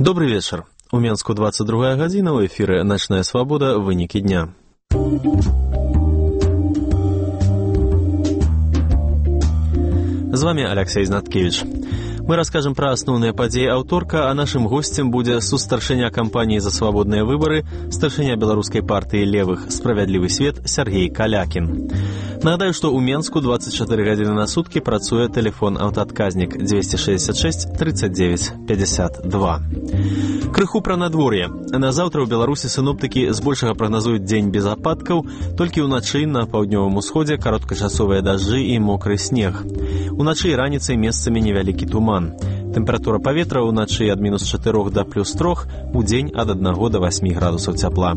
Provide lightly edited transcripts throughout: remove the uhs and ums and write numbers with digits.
Добрый вечер. У Менску 22 гадзіна, у эфіры «Начная свобода. Вынікі дня». З вами Алексей Знаткевич. Мы расскажем про основные подеи аўторка, а нашим гостем будзе сустаршыня кампаніі за свабодныя выбары, старшыня беларускай партыі левых «Справядлівы свет» Сергей Калякін. Нагадаю, што ў Менску 24 гадзіны на суткі працуе тэлефон-аўтаадказнік 266 39 52. Крыху пра надвор'е. На заўтра ў Беларусі сіноптыкі збольшага прагназуюць дзень без ападкаў, толькі ўначы на паўднёвым усходзе кароткачасовыя дажджы і мокры снег. Уначы і раніцай месцамі невялікі туман. Тэмпература паветра ўначы ад -4 да +3, удзень ад 1 да 8 градусаў цяпла.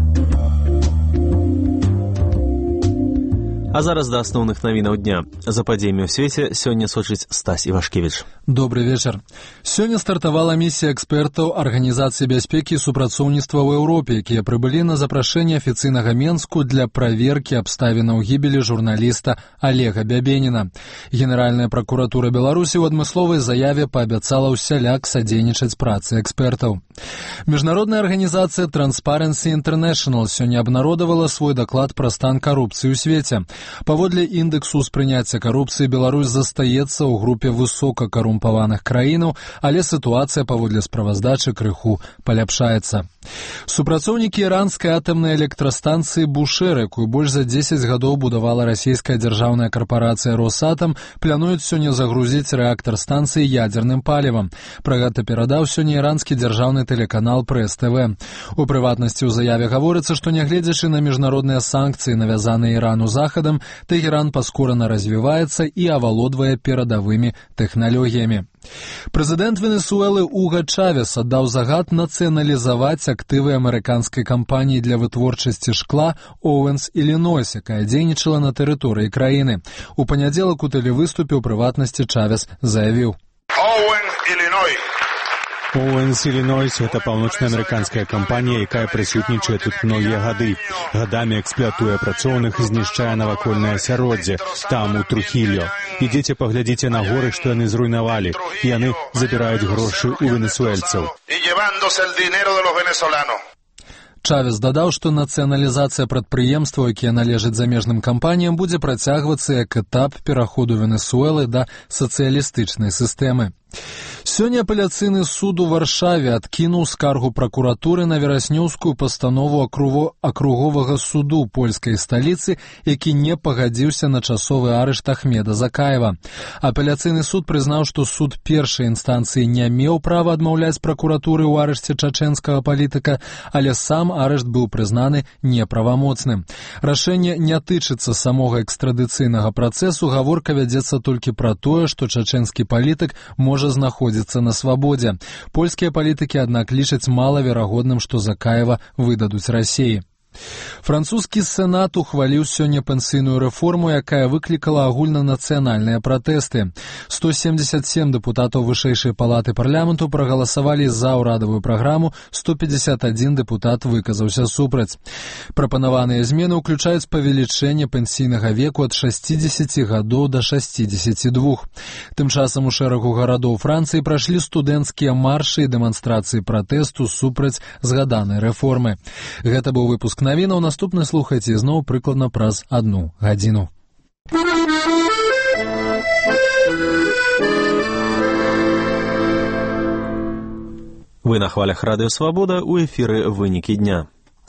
А зараз да асноўных навінаў дня. За падзеямі ў свеце сёння сочыць Стась Івашкевіч. Добрый вечер. Сёння стартавала місія экспертаў Арганізацыі бяспекі і супрацоўніцтва ў Еўропе, якія прыбылі на запрашэнне афіцыйнага Менску для праверкі абставінаў гібелі журналіста Олега Бябеніна. Генеральная пракуратура Беларусі ў адмысловай заяве паабяцала ўсяляк садзейнічаць працы экспертаў. Міжнародная арганізацыя Transparency International сёння абнародавала свой даклад пра стан карупцыі ў свеце. Паводле індэксу ўспрыняцця карупцыі Беларусь застаецца ў групе высокакарумпаваных краінаў, але сітуацыя паводле справаздачы крыху паляпшаецца. Супрацоўнікі іранскай атамнай электрастанцыі Бушэр, якую больш за 10 гадоў будавала расійская дзяржаўная карпарацыя Росатам, плануюць сёння загрузіць рэактар станцыі ядзерным палівам. Пра гэта перадаў сёння іранскі дзяржаўны тэлеканал Прэс-ТВ. У прыватнасці ў заяве гаворыцца, што нягледзячы на міжнародныя санкцыі, навязаныя Ірану Захадам, Тэгеран паскорана развіваецца і авалодвае перадавымі тэхналогіямі. Прэзідэнт Венесуэлы Уга Чавес аддаў загад нацыяналізаваць актывы амерыканскай кампаніі для вытворчасці шкла Оуэнс Іллінойс, якая дзейнічала на тэрыторыі краіны. У панядзелак у тэлевыступе ў прыватнасці Чавес заявіў: Оуэнс Іллінойс – это паўночнаамерыканская кампанія, якая прысутнічае тут многія гады. Гадамі эксплуатуе працоўных і знішчае навакольнае асяроддзе, там, у Трухільо. Ідзіце паглядзіце на горы, што яны зруйнавалі. Яны забіраюць грошы ў венесуэльцаў. Чавес дадаў, што нацыяналізацыя прадпрыемстваў, якія належаць замежным кампаніям, будзе працягвацца як этап пераходу Венесуэлы да сацыялістычнай сістэмы. Сёння апеляцыйны суд у Варшаве адкінуў скаргу пракуратуры на вераснёўскую пастанову акруговага суду польскай сталіцы, які не пагадзіўся на часовы арышт Ахмеда Закаева. Апеляцыйны суд прызнаў, што суд першай інстанцыі не меў права адмаўляць пракуратуры ў арышце чачэнскага палітыка, але сам арышт быў прызнаны неправамоцным. Рашэнне не тычыцца самога экстрадыцыйнага працэсу, гаворка вядзецца толькі пра тое, што чачэнскі палітык можа знаходзіцца на свабодзе. Польскія палітыкі, аднак, лічаць малаверагодным, што Закаева выдадуць Расіі. Французскі сенат ухваліў сёння пенсійную рэформу, якая выклікала агульнанацыянальныя пратэсты. 177 дэпутатаў вышэйшай палаты парламенту прагаласавалі за ўрадавую праграму, 151 дэпутат выказаўся супраць. Прапанаваныя змены ўключаюць павелічэнне пенсійнага веку ад 60 гадоў да 62. Тым часам у шэрагу гарадоў Францыі прайшлі студэнцкія маршы і дэманстрацыі пратэсту супраць згаданай рэформы. Гэта быў выпуск навінаў, наступны слухайце зноў прыкладна праз 1 гадзіну. Вы на хвалях Радыё Свабода, у эфіры «Вынікі дня».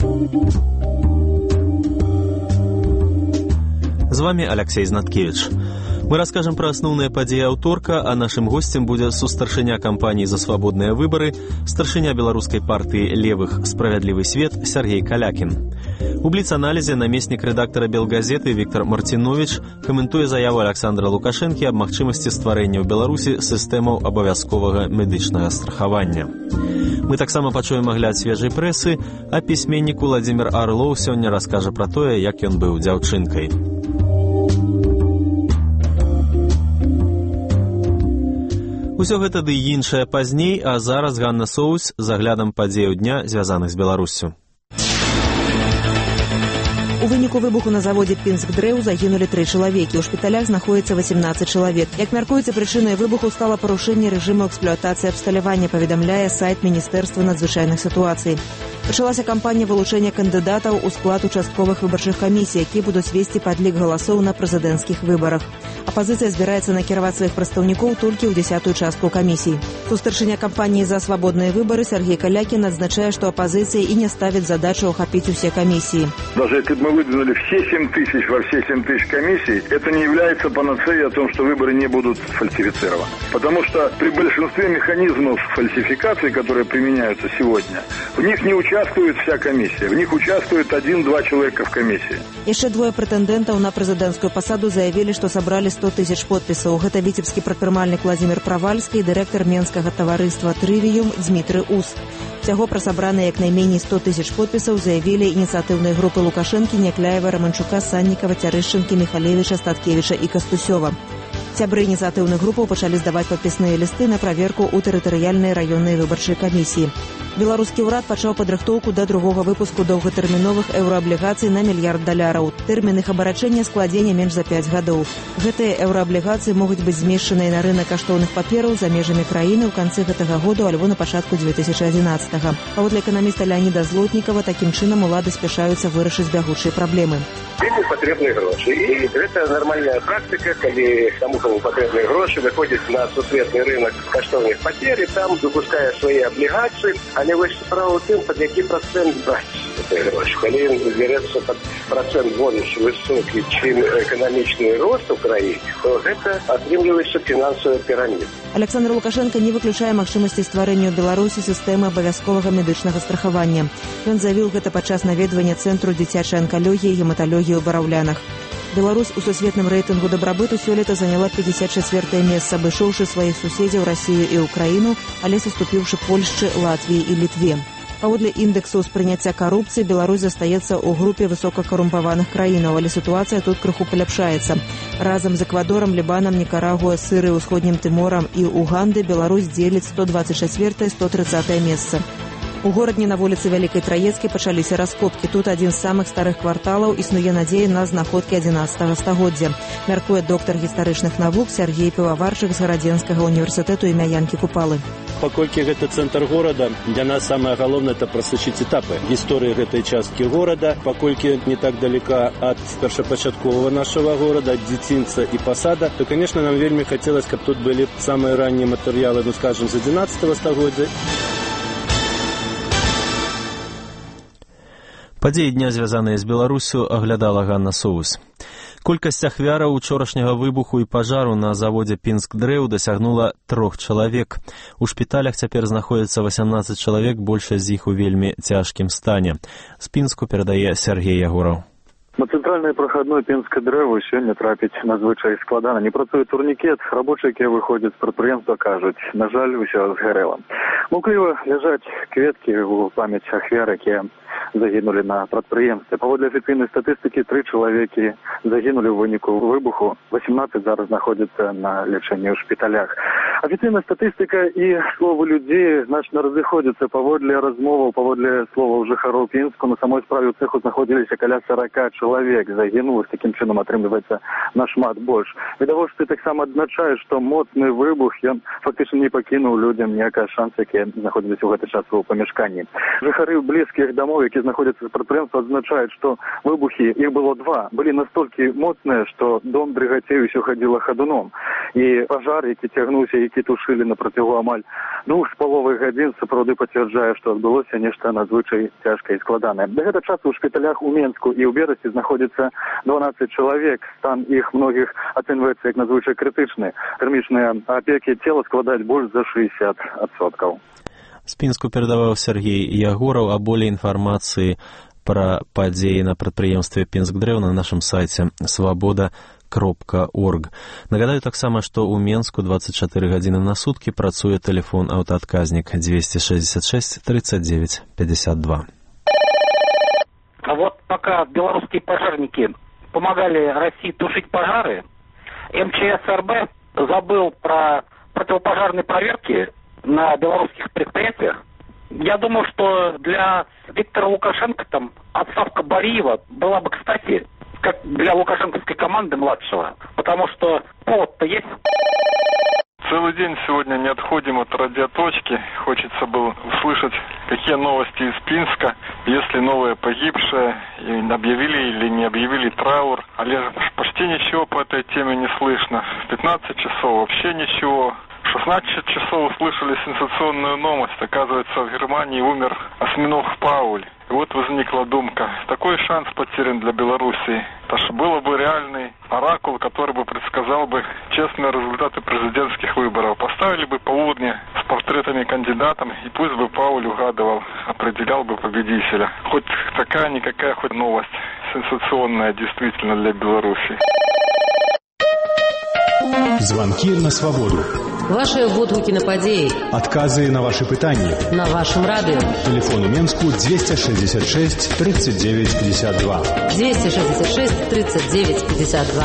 З вами Алексей Знаткевич. Мы расскажем про основные подеи аўторка, а нашим гостем будет сустаршыня кампании за свободные выборы, старшыня белорусской партии левых «Справядлівы свет» Сергей Калякін. У бліц-аналізе намеснік рэдактара Белгазеты Віктор Мартинович каментуе заяву Александра Лукашэнкі аб магчымасці стварэння ў Беларусі сістэмаў абавязковага медычнага страхавання. Мы таксама пачуем агляд свежай прэсы, а пісьменнік Владзімір Арлоў сёння раскажа пра тое, як ён быў дзяўчынкай. Усё гэта ды іншае пазней, а зараз Ганна Соус з аглядам падзеяў дня, звязаных з Беларуссю. У выніку выбуху на заводзе Пінскдрэў загінулі 3 чалавекі. У шпіталях знаходзіцца 18 чалавек. Як мяркуецца, прычынай выбуху стала парушэнне рэжыму эксплуатацыі абсталявання, паведамляе сайт Міністэрства надзвычайных сітуацый. Пачалася кампанія вылучэння кандыдатаў у склад участковых выбарчых камісій, якія будуць весці падлік галасоў на прэзідэнцкіх выбарах. Апазіцыя збіраецца накіраваць сваіх прадстаўнікоў толькі ў 10-ю частку камісій. Тут старшыня кампаніі за свабодныя выбары Сергей Калякін адзначае, што апазіцыя і не ставіць задачу охапіць усе камісіі. Даже если бы мы выдвинули все 7 тысяч во все 7 тысяч комиссий, это не является панацеей о том, что выборы не будут фальсифицированы. Потому что при большинстве механизмов фальсификации, которые применяются сегодня, в них не участвует вся комиссия. В них участвует 1-2 человека в комиссии. Яшчэ 2 прэтэндэнтаў на прэзідэнцкую пасаду заявілі, што сабралі 100 тысяч подпісаў. Гэта віцебскі прадпрымальнік Владзімір Правальскі і дырэктар менскага таварыства «Трывіюм» Дзмітрый Ус. Всяго пра сабраныя як найменей 100 тысяч подпісаў заявілі ініцыятыўныя групы Лукашэнкі, Някляева, Раманчука, Саннікава, Цярэшчынкі, Міхалевіча, Статкевіча і Кастусёва. Сябры ініцыятыўных групаў пачалі здаваць падпісныя лісты на праверку ў тэрытарыяльныя раённыя выбарчыя камісіі. Беларускі ўрад пачаў падрыхтоўку да другога выпуску доўгатэрміновых еўрааблігацый на $1 мільярд. Тэрмін іх абарачэння складзе не менш за 5 гадоў. Гэтыя еўрааблігацыі могуць быць змешчаныя на рынак каштоўных папераў за межамі краіны ў канцы гэтага году альбо на пачатку 2011-го. Паводле эканаміста Леаніда Злотнікава, такім чынам улады спяшаюцца вырашыць бягучыя праблемы. Вельмі патрэбныя грошы. І гэта нармальная практыка, калі каму патрэбныя грошы, выходзіць на сусветны рынок каштоўных папер і там выпускае свае аблігацыі, але вось справа ў тым, пад які працэнт браць гэтыя грошы. Калі ён збярэцца пад працэнт больш высокі, чым эканамічны рост у краіне, то гэта атрымліваецца фінансавая піраміда. Александр Лукашенко не выключае магчымасці стварэння ў Беларусі сістэмы абавязковага медычнага страхавання. Ён заявіў гэта падчас наведвання цэнтру дзіцячай анкалогіі і гематалогіі ў Бараўлянах. Беларусь у сусветным рэйтынгу дабрабыту сёлета заняла 54-е месца, абышоўшы сваіх суседзяў Расію і Украіну, але саступіўшы Польшчы, Латвіі і Літве. Паводле індексу спрыняцця карупцыі Беларусь застаецца ў групе высокакарумпаваных краінаў, але сітуацыя тут крыху паляпшаецца. Разам з Эквадорам, Лібанам, Нікарагуа, Сырыяй, Усходнім Тыморам і Угандай Беларусь дзеліць 124-е, 130-е месца. У горадні на вуліцы Вялікай Траецкай пачаліся раскопкі. Тут адзін з самых старых кварталаў, існуе надзея на знаходкі 11 стагоддзя. Мяркуе доктар гістарычных навук Сергей Піваварчык з Гарадзенскага універсітэту імя Янкі Купалы. Паколькі гэта цэнтр горада, для нас самае галоўнае это прасачыць этапы гісторыі гэтай часткі горада, паколькі не так далека ад першапачатковага нашага горада, ад дзіцінца і пасада, то, конечно, нам вельмі хацелось, каб тут былі самыя раннія матэрыялы, ну, скажем, з 11 стагоддзя. Падзеі дня, звязаныя з Беларусю, аглядала Ганна Соус. Колькасць ахвяраў учорашняга выбуху і пажару на заводзе Пінскдрэў дасягнула 3 чалавек. У шпіталях цяпер знаходзіцца 18 чалавек, большасць з іх у вельмі цяжкім стане. З Пінску перадае Сергей Ягораў. На цэнтральнай прахадной Пінскадрэву сёння трапіць надзвычай складана. Не працуе турнікет, рабочыя, якія выходзяць з прадпрыемства, кажуць, на жаль, усё згарэла. Мукліва ляжаць кветкі ў памяць ахвяр, якія загінулі на прадпрыемстве. Паводле афіцыйнай статыстыкі 3 чалавекі загінулі ў выніку выбуху, 18 зараз знаходзяцца на лячэнні ў шпіталях. Афіцыйная статыстыка і словы людзей значна разыходзяцца. Паводле размоваў, паводле словаў жыхароў Пінску, на самой справе ў цэху знаходзіліся каля 40 чалавек. Загінула, з такім чынам атрымліваецца нашмат больш. Відавочцы таксама адзначаюць, што моцны выбух ён фактычна не пакінуў людзям ніякага шанса, якія знаходзіліся ў гэты час у памяшканні. Жыхары блізкіх дамоў, які знаходзяцца з прадпрыемства, адзначаюць, што выбухі, іх было 2, былі настолькі моцныя, што дом дрыгацеў і ўсё хадзіла хадуном. І пажар, які цягнуўся, які тушылі на працягу амаль 2,5 гадзін, сапраўды пацвярджае, што адбылося нешта надзвычай цяжкае і складанае. Да гэтага часу ў шпіталях у Менску і ў Берасці знаходзіцца 12 чалавек. Стан іх многіх ацэньваецца як надзвычай крытычны. Тэрмічныя апекі цела складаюць больш за 60%. З Пінску перадаваў Сергей Ягораў, а болей інфармацыі пра падзеі на прадпрыемстве Пінскдрэў на нашым сайце свабода.орг. Нагадаю таксама, што ў Менску 24 гадзіны на суткі працуе тэлефон аўтаадказнік 266 39 52. А вот пока белорусские пожарники помогали России тушить пожары, МЧС РБ забыл про противопожарные проверки на белорусских предприятиях, Я думаю, что для Виктора Лукашенко там отставка Бариева была бы, кстати, как для лукашенковской команды младшего, потому что повод-то есть. Целый день сегодня не отходим от радиоточки. Хочется было услышать, какие новости из Пинска, есть ли новые погибшие, и объявили или не объявили траур. Але почти ничего по этой теме не слышно. В 15 часов вообще ничего. В 16 часов услышали сенсационную новость. Оказывается, в Германии умер осьминог Пауль. И вот возникла думка, такой шанс потерян для Белоруссии. Это ж было бы реальный оракул, который бы предсказал бы честные результаты президентских выборов. Поставили бы полудня с портретами кандидатов, и пусть бы Пауль угадывал, определял бы победителя. Хоть такая-никакая, хоть новость сенсационная действительно для Белоруссии. Звонки на свободу. Ваши водгукі на падзеі. Адказы на ваши пытанні. На вашым радыё. Телефон у Менску 266 39 52. 266 39 52.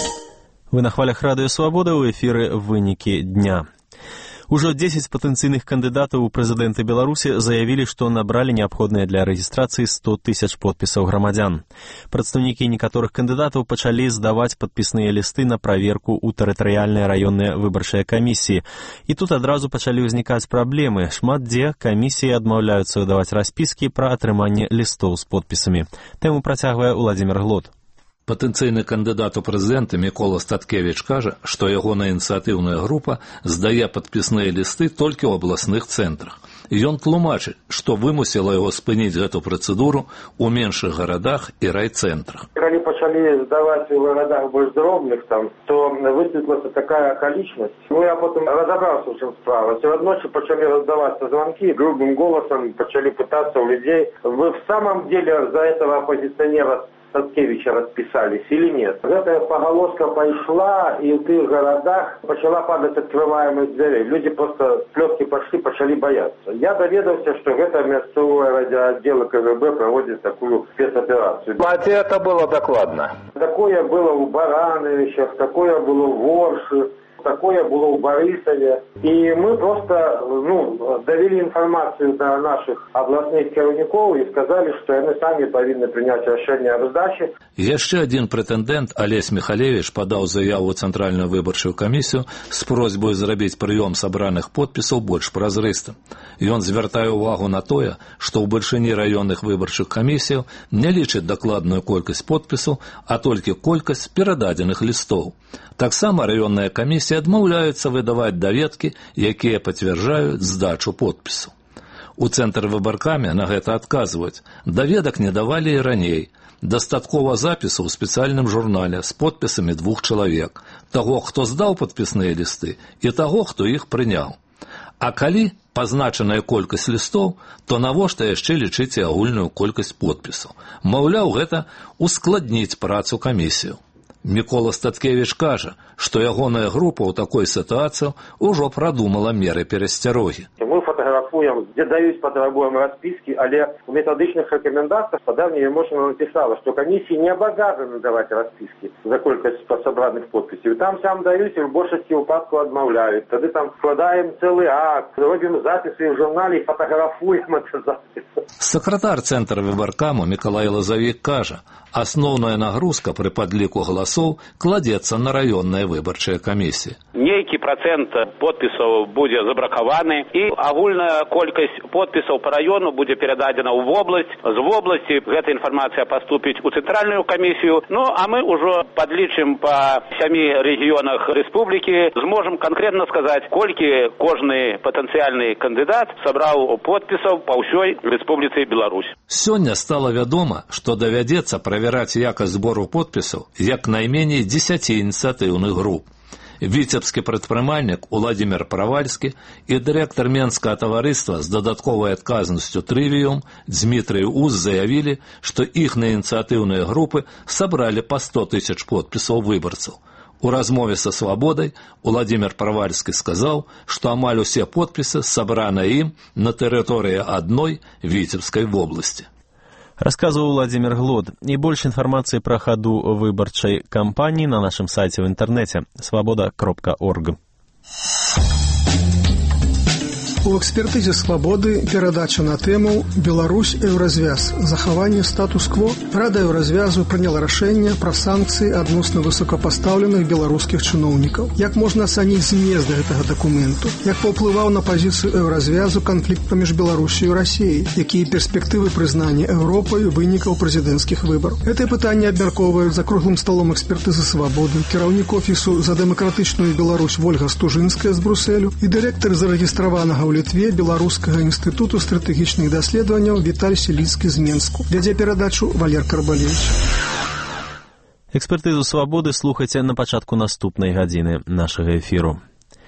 Вы на хвалях Радыё Свабода, у эфіры «Вынікі дня». Ужо 10 патэнцыйных кандыдатаў у прэзідэнты Беларусі заявілі, што набралі неабходныя для рэгістрацыі 100 000 подпісаў грамадзян. Прадстаўнікі некаторых кандыдатаў пачалі здаваць падпісныя лісты на праверку ў тэрытарыяльныя раённыя выбарчыя камісіі. І тут адразу пачалі ўзнікаць праблемы. Шмат дзе камісіі адмаўляюцца выдаваць распіскі пра атрыманне лістоў з подпісамі. Тэму працягвае Уладзімір Глод. Патэнцыйны кандыдат у прэзідэнты Мікола Статкевіч кажа, што ягоная ініцыятыўная група здае падпісныя лісты толькі ў абласных цэнтрах. Ён тлумачыць, што вымусіла яго спыніць гэту працэдуру ў меншых гарадах і райцэнтрах. Калі пачалі здаваць у гарадах больш дробных, то высветлілася такая акалічнасць. Я потым разабраўся, у чым справа. Сёння ночі пачалі раздавацца звонки, грубым голосом пачалі пытацца у людей: вы в самом деле за этого оппозиционера Статкевича расписались или нет. Эта поголоска пошла, и в тех городах начала падать открываемость дверей. Люди просто слезки пошли, начали бояться. Я доведался, что это местное радиоотдел КГБ проводит такую спецоперацию. А это было докладно? Такое было у Барановичах, такое было в Орше, такое было у Борисове. И мы просто довели информацию до наших областных кіраўнікоў и сказали, что они сами повинны принять решение о раздаче. Яшчэ один прэтэндэнт, Алесь Михалевич, падаў заяву ў Цэнтральную выбарчую камісію з просьбой зрабіць прыём сабраных подпісаў больш празрыстым. Ён звяртае ўвагу на тое, што ў бальшыні раённых выбарчых камісіяў не лічыць дакладную колькасць подпісаў, а толькі колькасць перададзеных лістоў. Таксама раённыя камісіі адмаўляюцца выдаваць даведкі, якія пацвярджаюць здачу подпісу. У цэнтр выбаркамі на гэта адказваюць: даведак не давалі і раней. Дастаткова запісу ў спецыяльным журнале з подпісамі 2 чалавек, таго, хто здаў падпісныя лісты, і таго, хто іх прыняў. А калі пазначаная колькасць лістоў, то навошта яшчэ лічыць агульную колькасць подпісаў? Маўляў, гэта ускладніць працу камісію. Мікола Статкевіч кажа, што ягоная група ў такой сітуацыі ўжо прадумала меры перасцярогі. Мы фотографуем, где даюць потребуем расписки, але в методичных рекомендациях подавнее можно написала, что комиссии не обязаны давать расписки за колькость собранных подписей. Там сам дают и в большинстве выпадков отмовляют. Тогда там складаем целый акт, робим записи в журнале и фотографуем это записи. Сакратар Цэнтра выбаркаму Мікалай Лазавік кажа, асноўная нагрузка пры падліку галасоў кладзецца на раённыя выбарчыя камісіі. Нейкі процент подпісаў будзе забракаваны, і агульная колькасць подпісаў по раёну будзе перададзена ў вобласць. З вобласці гэта інфармацыя паступіць у цэнтральную камісію. А мы ўжо падлічым па 7 рэгіёнах рэспублікі, зможам канкрэтна сказаць, колькі кожны патэнцыяльны кандыдат сабраў подпісаў па ўсёй Рэспубліцы Беларусь. Сёння стала вядома, што давядзецца правяраць якасць збору подпісаў як найменей 10 ініцыятыўных груп. Віцебскі прадпрымальнік Уладзімір Правальскі і дырэктар Менскага таварыства з дадатковай адказнасцю «Трывіум» Дмітрый Уз заявілі, што іхныя ініцыятыўныя групы сабралі па 100 000 подпісаў выбарцаў. У размове са «Свабодай» Уладзімір Правальскі сказаў, што амаль усе подпісы сабраныя ім на тэрыторыі адной Віцебскай вобласці. Рассказывал Владимир Глод. И больше информации про ходу выборчей кампании на нашем сайте в интернете свобода.орг. У экспертызе «Свабоды» перадача на тэму «Беларусь еўразвяз. Захаванне статус-кво». Рада еўразвязу прыняла рашэнне пра санкцыі адносна высокапастаўленых беларускіх чыноўнікаў. Як можна ацаніць змест гэтага дакументу? Як паўплываў на пазіцыю еўразвязу канфлікт паміж Беларусью і Расіяй? Якія перспектывы прызнання Еўропай вынікаў прэзідэнцкіх выбараў? Гэтыя пытанні абмяркоўваюць за круглым сталом экспертызы «Свабоды», кіраўнік офісу за дэмакратычную Беларусь Вольга Стужынская з Брусэлю і дырэктар зарэгістраванага ў Літве Беларускага інстытуту стратэгічных даследаванняў Віталь Селіцкі з Менску. Вядзе перадачу Валер Карбалевич. Экспертызу «Свабоды» слухайце на пачатку наступнай гадзіны нашага эфіру.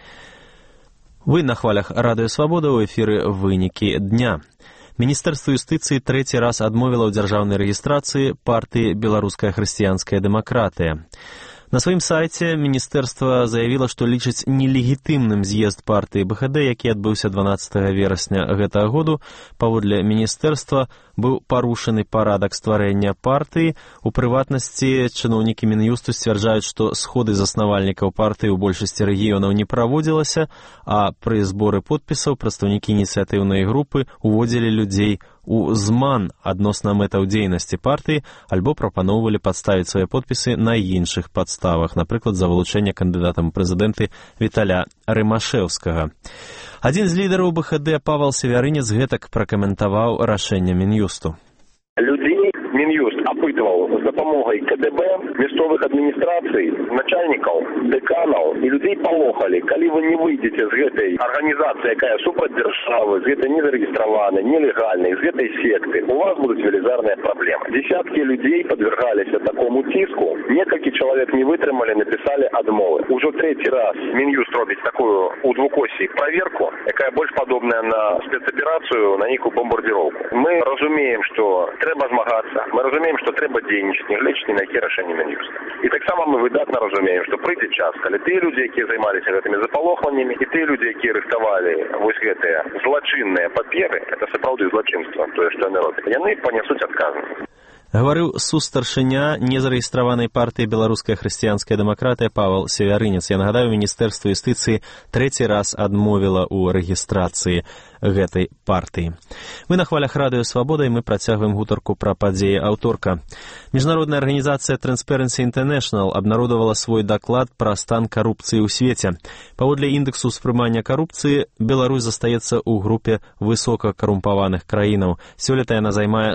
Вы на хвалях радыё «Свабода», ў эфіры «Вынікі дня». Міністэрства юстыцыі трэці раз адмовіла ў дзяржаўнай рэгістрацыі партыі «Беларуская хрысціянская дэмакратыя». На сваім сайце міністэрства заявіла, што лічыць нелегітымным з'езд партыі БХД, які адбыўся 12 верасня гэтага году. Паводле міністэрства быў парушаны парадак стварэння партыі. У прыватнасці чыноўнікі Мін'юсту сцвярджаюць, што сходы заснавальнікаў партыі ў большасці рэгіёнаў не праводзілася, а пры зборы подпісаў прадстаўнікі ініцыятыўнай групы уводзілі людзей у зман адносна мэтаў дзейнасці партыі альбо прапаноўвалі падставіць свае подпісы на іншых падставах, напрыклад, за вылучэнне кандыдатам у прэзідэнты Віталя Рымашэўскага. Адзін з лідараў БХД Павал Севярынец гэтак пракаментаваў рашэнне Мін'юсту. Людей Минюст опытывал с допомогой КДБ, местовых администраций, начальников, деканов, и людей полохали. Коли вы не выйдете с этой организации, якая супраць державы, с этой незарегистрованной, нелегальной, с этой секты, у вас будут велизарные проблемы. Десятки людей подвергались такому тиску. Несколько человек не вытрымали, написали отмовы. Уже третий раз Минюст робит такую у двукосий проверку, якая больше подобная на спецоперацию, на некую бомбардировку. Мы разумеем, что треба змагаться. Мы разумеем, что треба дзейнічаць, нягледзячы на якія рашэнні Мін'юста. І таксама мы выдатна разумеем, што прыйдзе час, калі тыя людзі, якія займаліся гэтымі запалохваннямі, і тыя людзі, якія рыхтавалі вось гэтыя злачынныя паперы, это сапраўды злачынства, тое, што яны робяць, яны панясуць адказнасць. Гаварыў сустаршыня незарэгістраванай партыі «Беларуская хрысціянская дэмакратыя» Павал Севярынец. Я нагадаю, міністэрства юстыцыі трэці раз адмовіла ў рэгістрацыі гэтай партыі. Мы на хвалях радыё «Свабода» і мы працягваем гутарку пра падзеі аўторка. Міжнародная арганізацыя Transparency International абнародавала свой даклад пра стан карупцыі ў свеце. Паводле індэксу ўспрымання карупцыі Беларусь застаецца ў групе высокакарумпаваных краінаў. Сёлета яна займае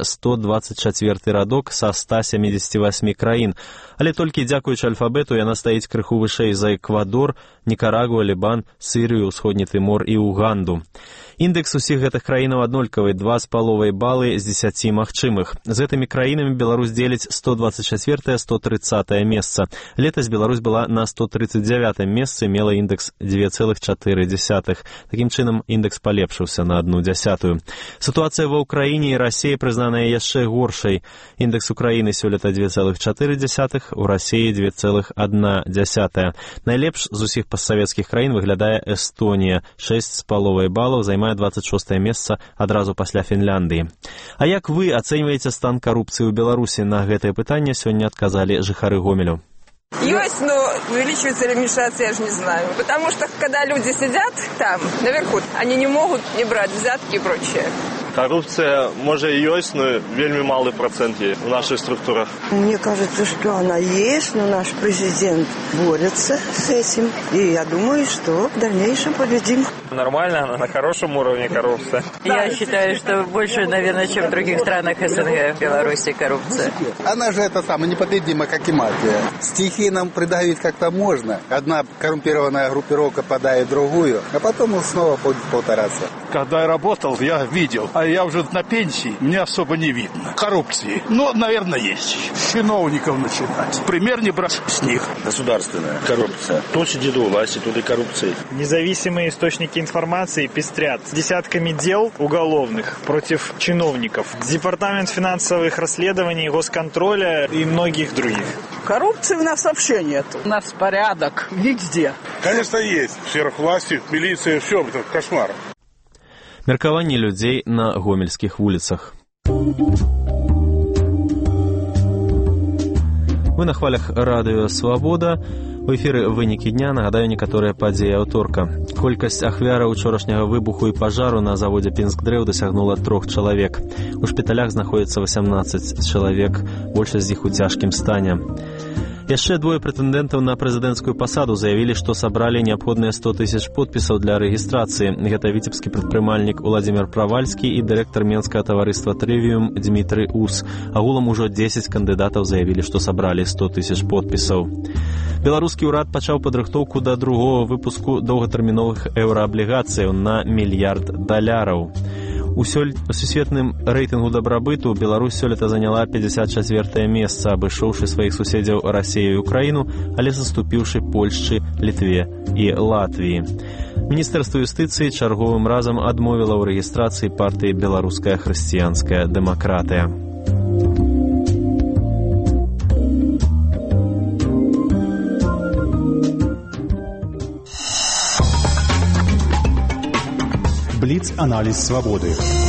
124 радок са 178 краін. Але толькі дзякуючы альфабету яна стаіць крыху вышэй за Эквадор, Нікарагуа, Лібан, Сірыю, Усходні Тымор і Уганду. Індэкс усіх гэтых краінаў аднолькавы, 2,5 балы з 10 магчымых. З гэтымі краінамі Беларусь дзеліць 124-130 месца. Летась Беларусь была на 139 месцы, мела індэкс 2,4. Такім чынам, індэкс палепшыўся на 1/10. Сітуацыя ва Ўкраіне і Расіі прызнаная яшчэ горшай. Індэкс Украіны сёлета 2,4, у Расіі 2,1. Найлепш з усіх пастсавецкіх краін выглядае Эстонія, 6,5 балаў, займае 26 месца адразу пасля Фінляндыі. А як вы ацэньваеце стан карупцыі ў Беларусі? На гэтае пытанне сёння адказалі жыхары Гомелю. Есть, но увеличивается ли меньшаться, я же не знаю. Потому что, когда люди сидят там, наверху, они не могут не брать взятки и прочее. Коррупция, может, и есть, но вельми малый процент есть в наших структурах. Мне кажется, что она есть, но наш президент борется с этим. И я думаю, что в дальнейшем победим. Нормально, на хорошем уровне коррупция. Я считаю, что больше, наверное, чем в других странах СНГ, в Беларуси коррупция. Она же непобедима, как и мафия. Стихи нам придавить как-то можно. Одна коррумпированная группировка подает другую, а потом снова будет повторяться. Когда я работал, я видел. А я уже на пенсии, мне особо не видно коррупции. Но, наверное, есть. С чиновников начинать. Пример не брать с них. Государственная коррупция. Кто сидит у власти, тут и коррупция. Независимые источники информации пестрят с десятками дел уголовных против чиновников. Департамент финансовых расследований, госконтроля и многих других. Коррупции у нас вообще нет. У нас порядок везде. Конечно, есть. Сверхвласти, милиция, все, это кошмар. Меркаванне людзей на гомельскіх вуліцах. Вы на хвалях радыё «Свабода». У эфіры «Вынікі дня». Нагадаю некаторыя падзеі аўторка. Колькасць ахвяраў учорашняга выбуху і пажару на заводзе «Пінскдрэў» дасягнула 3 чалавек. У шпіталях знаходзіцца 18 чалавек, большасць з іх у цяжкім стане. Яшчэ 2 прэтэндэнтаў на прэзідэнцкую пасаду заявілі, што сабралі неабходныя 100 000 подпісаў для рэгістрацыі. Гэта віцебскі прадпрымальнік Уладзімір Правальскі і дырэктар менскага таварыства «Трывіум» Дмітрый Ус. Агулам ужо 10 кандыдатаў заявілі, што сабралі 100 000 подпісаў. Беларускі ўрад пачаў падрыхтоўку да другого выпуску доўгатэрміновых еўрааблігацыяў на $1 мільярд. У сусветным рэйтынгу дабрабыту Беларусь сёлета заняла 54-е месца, абышоўшы сваіх суседзяў Расію і Украіну, але заступіўшы Польшчы, Літве і Латвіі. Міністэрства юстыцыі чарговым разам адмовіла ў рэгістрацыі партыі «Беларуская хрысціянская дэмакратыя». Бліц-аналіз свабоды.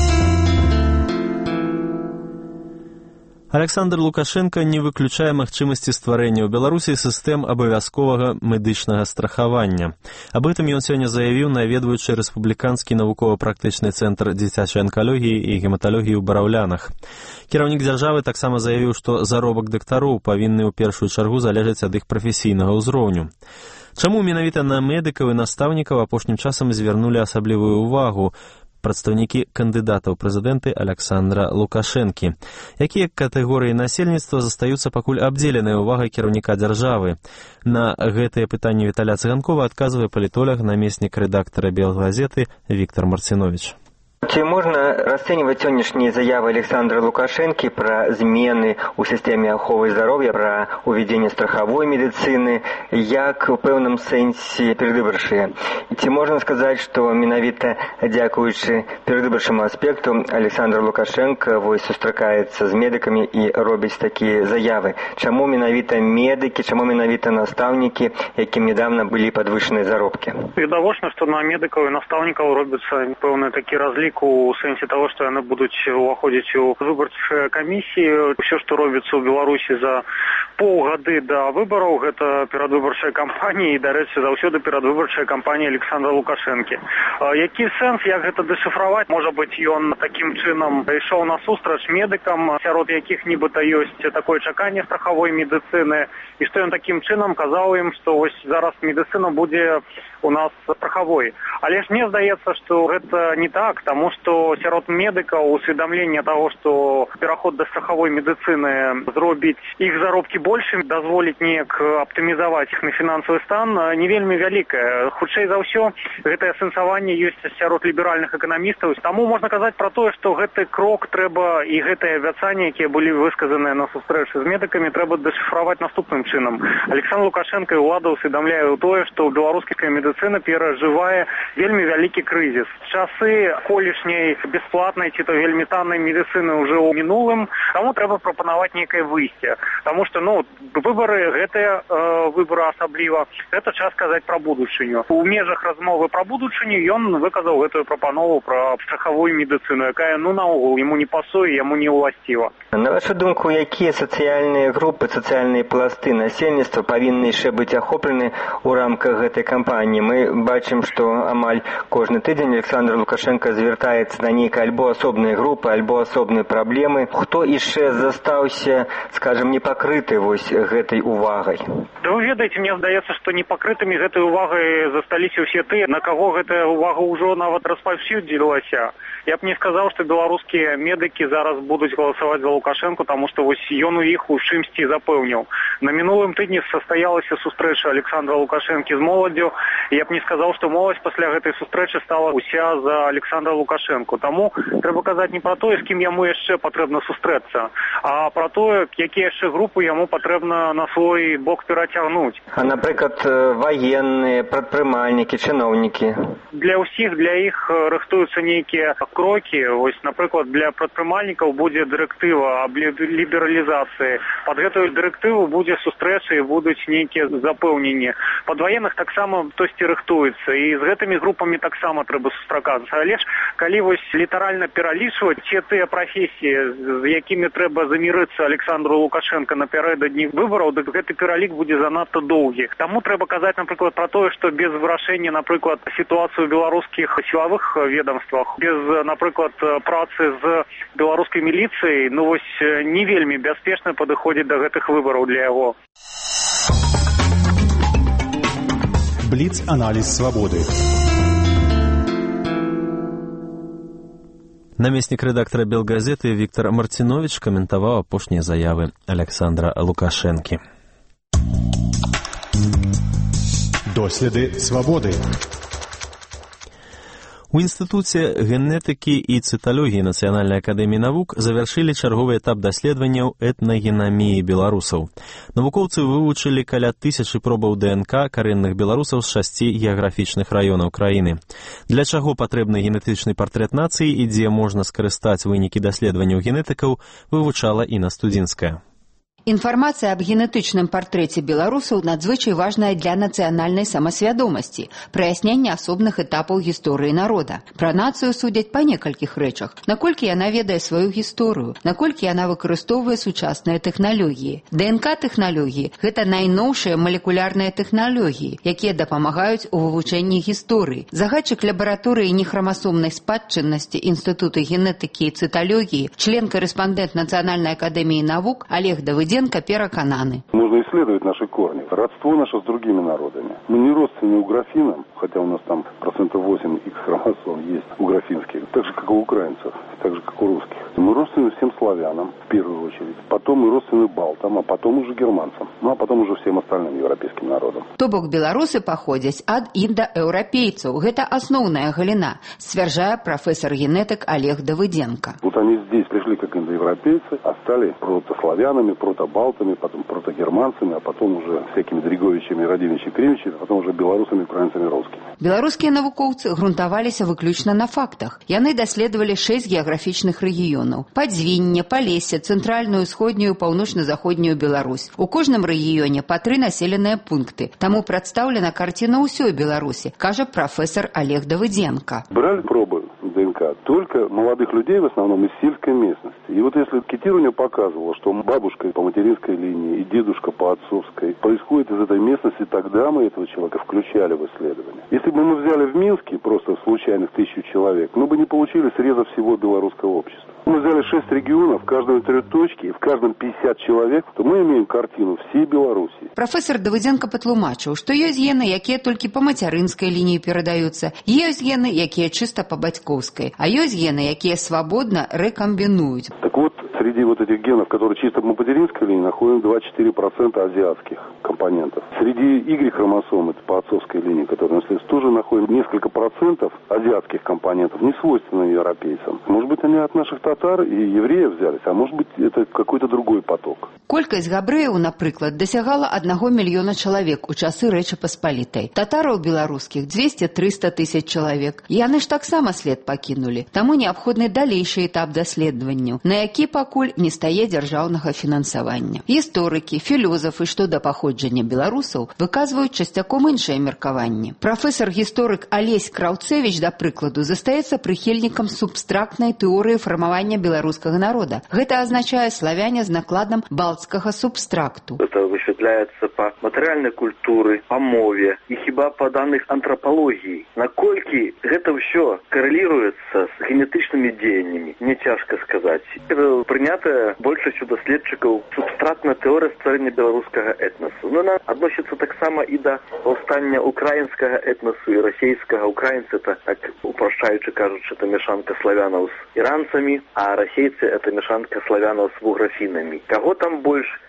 Александр Лукашенко не выключае магчымасці стварэння ў Беларусі сістэм абавязковага медычнага страхавання. Аб гэтым ён сёння заявіў, наведваючы рэспубліканскі навукова-практычны цэнтр дзіцячай анкалогіі і гематалогіі ў Бараўлянах. Кіраўнік дзяржавы таксама заявіў, што заробак дактароў павінны ў першую чаргу залежаць ад іх прафесійнага ўзроўню. Чаму менавіта на медыкаў і настаўнікаў апошнім часам звярнулі асаблівую ўвагу прадстаўнікі кандыдатаў прэзідэнты Александра Лукашэнкі? Якія катэгорыі насельніцтва застаюцца пакуль абдзеленай увагай кіраўніка дзяржавы? На гэтыя пытанні Віталя Цыганкова адказвае палітолог, намеснік рэдактара «Белгазеты» Віктор Марцинович. Ці можна расцэньваць сённяшнія заявы Александра Лукашэнкі пра змены ў сістэме аховы здароўя, пра увядзенне страхавой медыцыны як у пэўным сэнсе перадвыбарчыя? Ці можна сказаць, што менавіта дзякуючы перадвыбарчаму аспекту Александр Лукашенко сустракаецца з медыкамі і робіць такія заявы? Чаму менавіта медыкі, чаму менавіта настаўнікі, якім недавно былі падвышаныя заробкі? Відавочна, што на медыкаў і настаўнікаў робіцца пэўны такі разлік у сэнсе того, што яны будуць уваходзіць у выбарчыя камісіі. Усё, што робіцца ў Беларусі за паўгады да выбараў, гэта перадвыбарчая кампанія і, дарэчы, заўсёды перадвыбарчая кампанія Александра Лукашэнкі. Які сэнс, як гэта дэшыфраваць? Можа быць, ён такім чынам ішоў насустрач медыкам, сярод якіх нібыта ёсць такое чаканне страхавой медыцыны, і што ён такім чынам казаў ім, што вось зараз медыцына будзе у нас страхавой. Але ж мне здаецца, што гэта не так, таму што сярод медыкаў усведамленне таго, што пераход да страхавой медыцыны зробіць іх заробкі большым, дазволіць неяк аптымізаваць іх на фінансавы стан, не вельмі вялікае. Хутчэй за ўсё, гэтае сэнсаванне ёсць сярод ліберальных эканамістаў. Таму можна казаць пра тое, што гэты крок трэба і гэтыя абяцанні, якія былі высказаныя на сустрэчы з медыкамі, трэба дэшыфраваць наступным чынам. Александр Лукашенко і ўлада усведамляе тое, што беларуская медыцына перажывае вельмі вялікі крызіс. Часы колішняй бясплатнай ці то вельмі таннай медыцыны ўжо ў мінулым, таму трэба прапанаваць нейкае выйсце. Таму што, выбары, гэтыя выбары асабліва, гэта час казаць пра будучыню. У межах размовы пра будучыню ён выказаў гэтую прапанову пра страхавую медыцыну, якая, наогул, яму не пасуе, яму не ўласціва. На вашу думку, якія сацыяльныя групы, сацыяльныя пласты насельніцтва павінны яшчэ быць ахоплены ў рамках гэтай кампаніі? Мы бачым, што амаль кожны тыдзень Александр Лукашенко звяртаецца на нейкай альбо асобныя групы, альбо асобныя праблемы. Хто яшчэ застаўся, скажем, непакрыты гэтай увагай? Да вы ведаеце, мне здаецца, што непакрытымі гэтай увагай засталіся ўсе тыя, на каго гэтая увага ўжо нават распаўсюдзілася. Я б не сказаў, што беларускія медыкі зараз будуць галасаваць за Лукашенко, таму што ён у іх у чымсьці запэўніў. На мінулым тыдні састаялася сустрэча Александра Лукашэнкі з моладдзю. Я б не сказаў, што моладзь пасля гэтай сустрэчы стала уся за Александра Лукашенко. Таму трэба казаць не пра тое, з кім яму яшчэ патрэбна сустрэцца, а пра тое, якія яшчэ групы яму патрэбна на свой бок перацягнуць. А, напрыклад, ваенныя, прадпрымальнікі, чыноўнікі? для ўсіх, для іх рыхтуюцца нейкія крокі. Вось, напрыклад, для прадпрымальнікаў будзе дырэктыва аб лібералізацыі. Пад гэтую дырэктыву будзе сустрэча і будуць нейкія запэўненні. Пад ваенных таксама хтосьці рыхтуецца, і з гэтымі групамі таксама трэба сустракацца. Але ж, калі вось літаральна пералічваць тыя прафесіі, з якімі трэба замірыцца Александру Лукашенко напярэдадні выбараў, дык гэты пералік будзе занадта доўгі. Таму трэба казаць, напрыклад, пра тое, што без вырашэння, напрыклад, сітуацыю ў беларускіх сілавых ведомствах, без, напрыклад, працы з беларускай міліцыяй, ну вось не вельмі бяспечна падыходзіць да гэтых выбараў для яго. Бліц-аналіз свабоды. Намеснік рэдактара Белгазеты Віктор Мартинович каментаваў апошнія заявы Александра Лукашэнкі. Доследы свабоды. У Інстытуце генетыкі і цыталогіі Нацыянальнай акадэміі навук завяршылі чарговы этап даследаванняў этнагенаміі беларусаў. Навукоўцы вывучылі каля 1000 пробаў ДНК карэнных беларусаў з 6 геаграфічных раёнаў краіны. Для чаго патрэбны генетычны партрэт нацыі і дзе можна скарыстаць вынікі даследаванняў генетыкаў, вывучала Інна Студзінская. Інфармацыя аб генетычным партрэце беларусаў надзвычай важная для нацыянальнай самасвядомасці, праяснення асобных этапаў гісторыі народа. Пра нацыю судзяць па некалькіх рэчах. Наколькі яна ведае сваю гісторыю, наколькі яна выкарыстоўвае сучасныя тэхналогіі. ДНК-тэхналогіі – гэта найноўшыя малекулярныя тэхналогіі, якія дапамагаюць у вывучэнні гісторыі. Загадчык лабараторыі нехрамасомнай спадчыннасці Інстытута генетыкі і цыталогіі, член-корреспондент Национальной академии наук Олег Давыденко перакананы. Нужно исследовать наши корни, родство наше с другими народами. Мы не родственны у графинам, хотя у нас там 8% X-хромосом есть у графинских, так же, как у украинцев, так же, как у русских. Мы родственны всем славянам, в первую очередь. Потом мы родственны балтам, а потом уже германцам. Ну, а потом уже всем остальным европейским народам. То бок беларусы паходзяць ад індаеўрапейцаў. Гэта асноўная галіна, сцвярджае прафесор-генетык Олег Давыденко. Вот они здесь пришли как индоевропейцы, а стали протославянами, протобалтами, потом протогерманцами, а потом уже всякими Дриговичами, Радимичами, Кремичами, а потом уже белорусами, украинцами, русскими. Беларускія навукоўцы грунтаваліся выключна на фактах. Яны даследавалі 6 геаграфічных рэгіёнаў: Падзвінне, Палессе, цэнтральную, усходнюю, паўночна-заходнюю Беларусь. У кожным рэгіёне па 3 населеныя пункты. Таму прадстаўлена карціна ўсёй Беларусі, кажа прафесор Олег Давыденко. Брали пробы ДНК только молодых людей, в основном из сельской местности. И вот если китирование показывало, что бабушка по материнской линии и дедушка по отцовской происходит из этой местности, тогда мы этого человека включали в исследование. Если бы мы взяли в Минске просто случайных 1000 человек, мы бы не получили среза всего белорусского общества. Мы взяли 6 регионов, в каждом 3 точки, и в каждом 50 человек, то мы имеем картину всей Беларуси. Профессор Давыденко патлумачыў, што ёсць гены, якія толькі па мацярынскай лініі перадаюцца, ёсць гены, якія чыста па бацькоўскай, а ёсць гены, якія свабодна рэкамбінуюць. Так вот, среди вот этих генов, которые чисто по материнской линии, находим 2-4% азиатских компонентов. Среди Y-хромосом, это по отцовской линии, которые наследуют, тоже находим несколько процентов азиатских компонентов, не свойственных европейцам. Может быть, они от наших татар и евреев взялись, а может быть, это какой-то другой поток. Колькасць габрэяў, напрыклад, дасягала 1 мільёна чалавек у часы Рэчы Паспалітай. Татараў беларускіх 200-300 тысяч чалавек. Яны ж таксама след пакінулі. Таму неабходны далейшы этап даследаванняў, на які пакуль не стае дзяржаўнага фінансавання. Гісторыкі, філёзафы, што да паходжання беларусаў, выказваюць часцяком іншае меркаванне. Прафесар-гісторык Алесь Краўцевіч, да прыкладу, застаецца прыхільнікам субстрактнай тэорыі фармавання беларускага народа. Гэта азначае славяне з накладам балтскага субстракту. Это высвятляецца па матэрыяльнай культуры, па мове і хіба па даных антропалогіі. Наколькі гэта ўсё карэліруецца з генетычнымі дзеяннямі, мне цяжка сказаць. Это прынятая большасцю даследчыкаў субстратная тэорыя стварэння беларускага этнасу. Но она адносіцца таксама і да паўстання украінскага этнасу і расейскага. Украінцы это, так упрошчаючы кажучы, это мяшанка славянаў з іранцамі, а расейцы это мяшанка славянаў з вуграфінамі. Каго там больш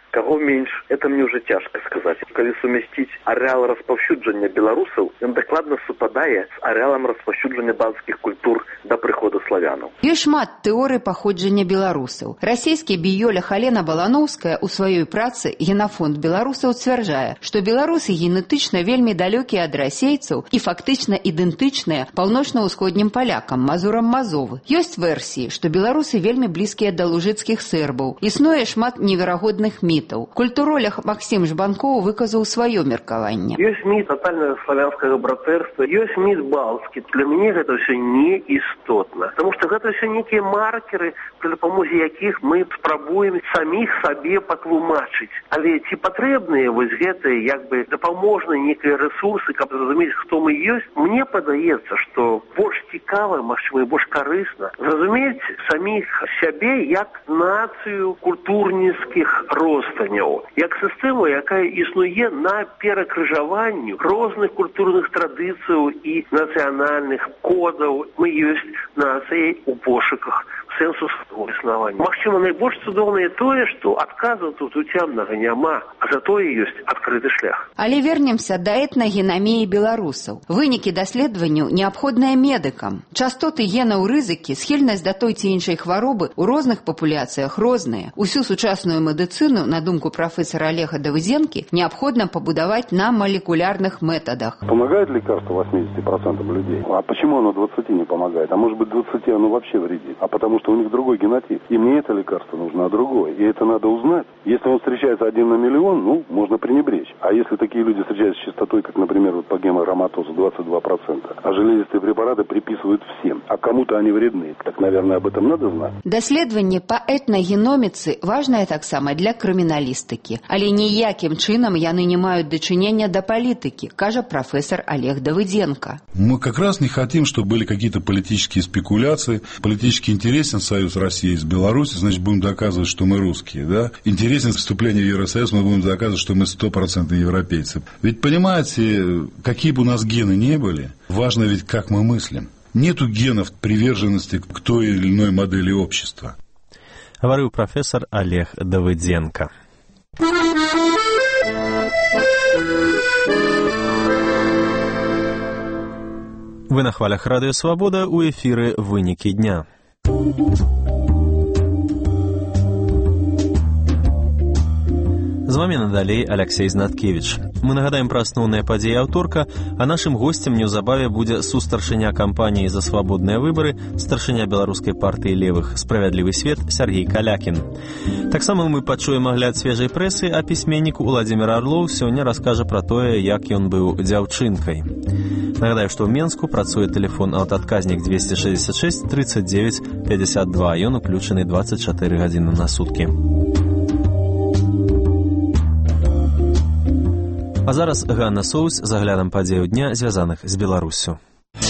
каго менш, это мне уже цяжка сказаць. Калі сумясціць арэал распаўсюджання беларусаў, ён дакладна супадае з арэалам распаўсюджання балтскіх культур да прыходу славянаў. Ёсць шмат тэорый паходжання беларусаў. Расійскі біёлог Алена Балановская ў сваёй працы «Генафонд беларусаў» сцвярджае, што беларусы генетычна вельмі далёкія ад расейцаў і фактычна ідэнтычныя паўночна-ўсходнім палякам, мазурам Мазовы. Ёсць версіі, што беларусы вельмі блізкія да лужыцкіх сербаў. Існуе шмат неверагодных мітаў. Культуролог Максім Жбанкоў выказаў сваё меркаванне. Ёсць міт тотальнага славянскага братэрства, ёсць міт балтскі. Для мяне гэта ўсё не істотна, таму што гэта ўсё нейкія маркеры, пры дапамозе якіх мы спрабуем саміх сабе патлумачыць. Але ці патрэбныя вось гэтыя як бы дапаможныя нейкія рэсурсы, каб зразумець, хто мы ёсць? Мне падаецца, што больш цікава, магчыма, і больш карысна зразумець саміх сябе як нацыю культурніцкіх ростаняў, як сістэму, якая існуе на перакрыжаванню розных культурных традыцыяў і нацыянальных кодаў. Мы ёсць нацыяй у пошуках сэнсу свайго існавання. Магчыма, найбольш цудоўнае тое, што адказаў тут уцямнага няма, а затое ёсць адкрыты шлях. Але вернемся да этнагенаміі беларусаў. Вынікі даследаванняў неабходныя медыкам. Частоты генаў рызыкі, схільнасць да той ці іншай хваробы ў розных папуляцыях розныя. Усю сучасную медыцыну, на думку прафесора Олега Давыдзенкі, необходимо побудовать на молекулярных методах. Помогает лекарство 80% людей? А почему оно 20 не помогает? А может быть 20 оно вообще вредит? А потому что у них другой генотип. Им не это лекарство нужно, а другое. И это надо узнать. Если он встречается 1 на миллион, ну, можно пренебречь. А если такие люди встречаются с частотой, как, например, вот по гемограмматозу 22%, а железистые препараты приписывают всем, а кому-то они вредны, так, наверное, об этом надо знать. Даследаванне па этнагеноміцы важнае таксама для крыміналістыкі, але ніякім чынам яны не маюць дачынення да палітыкі, кажа профессор Олег Давыдзенко. Мы как раз не хотим, чтобы были какие-то политические спекуляции. Политически интересен союз России с Беларусью, значит, будем доказывать, что мы русские, да? Интересен вступление в Евросоюз, мы будем доказывать, что мы 100% европейцы. Ведь, понимаете, какие бы у нас гены не были, важно ведь, как мы мыслим. Нету генов приверженности к той или иной модели общества. Говорил профессор Олег Давыдзенко. Вы на хвалях Радио Свобода, у эфіры «Вынікі дня». З вами надалей Алексей Знаткевич. Мы нагадаем пра асноўныя падзеі аўторка, а нашым госцем неўзабаве будзе сустаршыня кампаніі за свабодныя выбары, старшыня беларускай партыі левых «Справядлівы свет» Сергей Калякін. Таксама мы пачуем агляд свежай прэсы, а пісьменнік Уладзімір Арлоў сёння раскажа пра тое, як ён быў дзяўчынкай. Нагадаю, што ў Менску працуе тэлефон аўтаадказнік 266 39 52, ён уключаны 24 гадзіны на суткі. А зараз Ганна Соус з аглядам падзеяў дня, звязаных з Беларуссю.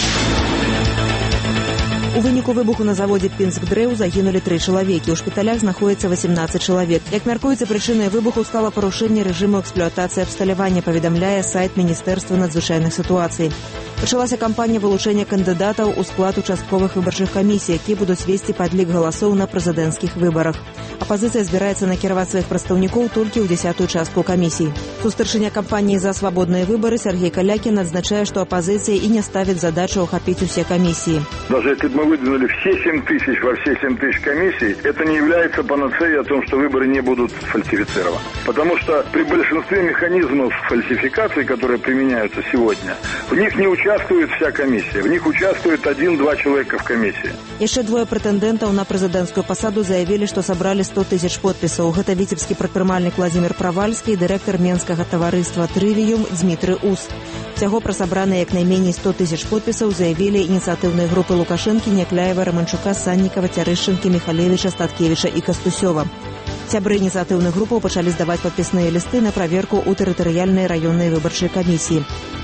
У выніку выбуху на заводзе Пінск-Дрэў загінулі 3 чалавекі. У шпіталях знаходзіцца 18 чалавек. Як мяркуецца, прычынай выбуху стала парушэнне рэжыму эксплуатацыі абсталявання, паведамляе сайт Міністэрства надзвычайных сітуацый. Пачалася кампанія вылучэння кандыдатаў у склад участковых выбарчых камісій, якія будуць весці падлік галасоў на прэзідэнцкіх выбарах. Апазіцыя збіраецца накіраваць сваіх прадстаўнікоў толькі ў 10-ю частку камісій. Сустаршыня кампаніі за свабодныя выбары Сергей Калякін адзначае, што апазіцыя і не ставіць задачу охапіць усе камісіі. Даже если бы мы выдвинули все 7 тысяч во все 7 тысяч комиссий, это не является панацеей о том, что выборы не будут фальсифицированы. Потому что при большинстве механизмов фальсификации, которые применяются сегодня, в них не участвует вся комиссия. В них участвует 1-2 человека в комиссии. Яшчэ 2 прэтэндэнтаў на прэзідэнцкую пасаду заявілі, што сабралі 100 тысяч подпісаў. Гэта віцебскі прадпрымальнік Владзімір Правальскі і дырэктар менскага таварыства «Трывіюм» Дмітрый Ус. Всяго пра сабраныя як найменей 100 тысяч подпісаў заявілі ініцыятыўныя групы Лукашэнкі, Някляева, Романчука, Саннікава, Цярышчынкі, Міхалевіча, Статкевіча і Кастусёва. Сябры ініцыятыўных групаў пачалі здаваць падпісныя лісты на праверку ў тэрытарыяльныя раённыя выбарчыя камісіі.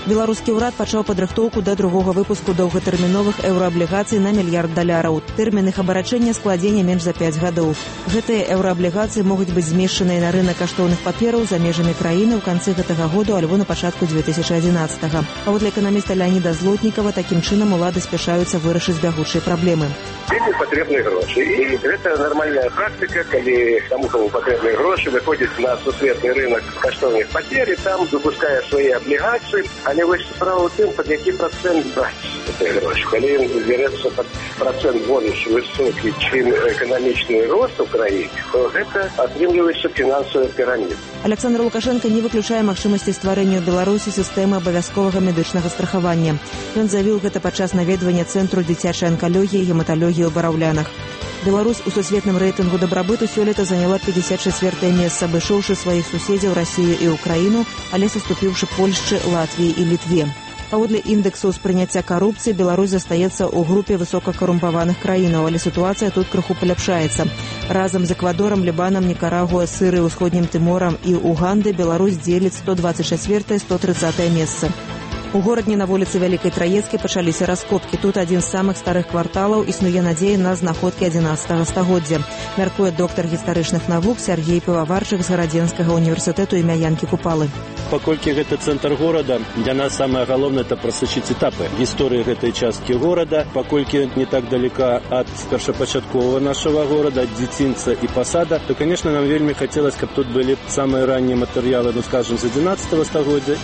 Беларускі ўрад пачаў падрыхтоўку да другога выпуску доўгатэрміновых еўрааблігацый на $1 мільярд. Тэрмін іх абарачэння складзе не менш за 5 гадоў. Гэтыя еўрааблігацыі могуць быць змешчаныя на рынак каштоўных папераў за межамі краіны ў канцы гэтага году альбо на пачатку 2011-го. Паводле эканаміста Леаніда Злотнікава, такім чынам улады спяшаюцца вырашыць бягучыя праблемы. Вельмі патрэбныя грошы. І гэта нармальная практыка, калі таму, каму патрэбныя грошы, выходзіць на сусветны рынок каштоўных папер і там выпускае свае аблігацыі. Але вось справа ў тым, пад які працэнт браць гэтыя грошы. Калі ён збярэцца пад працэнт больш высокі, чым эканамічны рост у краіне, то гэта атрымліваецца фінансавая піраміда. Александр Лукашенко не выключае магчымасці стварэння ў Беларусі сістэмы абавязковага медычнага страхавання. Ён заявіў гэта падчас наведвання цэнтру дзіцячай анкалогіі і гематалогіі ў Бараўлянах. Беларусь у сусветным рэйтынгу дабрабыту сёлета заняла 54-е месца, абышоўшы сваіх суседзяў Расію і Украіну, але саступіўшы Польшчы, Латвіі і Літве. Паводле індэксу ўспрыняцця карупцыі Беларусь застаецца ў групе высокакарумпаваных краінаў, але сітуацыя тут крыху паляпшаецца. Разам з Эквадорам, Лібанам, Нікарагуа, Сырыяй, Усходнім Тыморам і Угандай Беларусь дзеліць 124-е, 130-е месца. У горадні на вуліцы Вялікай Траецкай пачаліся раскопкі. Тут адзін з самых старых кварталаў, існуе надзея на знаходкі 11 стагоддзя. Мяркуе доктар гістарычных навук Сергей Піваварчык з Гарадзенскага універсітэту імя Янкі Купалы. Паколькі гэта цэнтр горада, для нас самае галоўнае это прасачыць этапы гісторыі гэтай часткі горада, паколькі не так далека ад першапачатковага нашага горада, ад дзіцінца і пасада, то, конечно, нам вельмі хацелось, каб тут былі самыя раннія матэрыялы, ну, скажем, з 11 стагоддзя.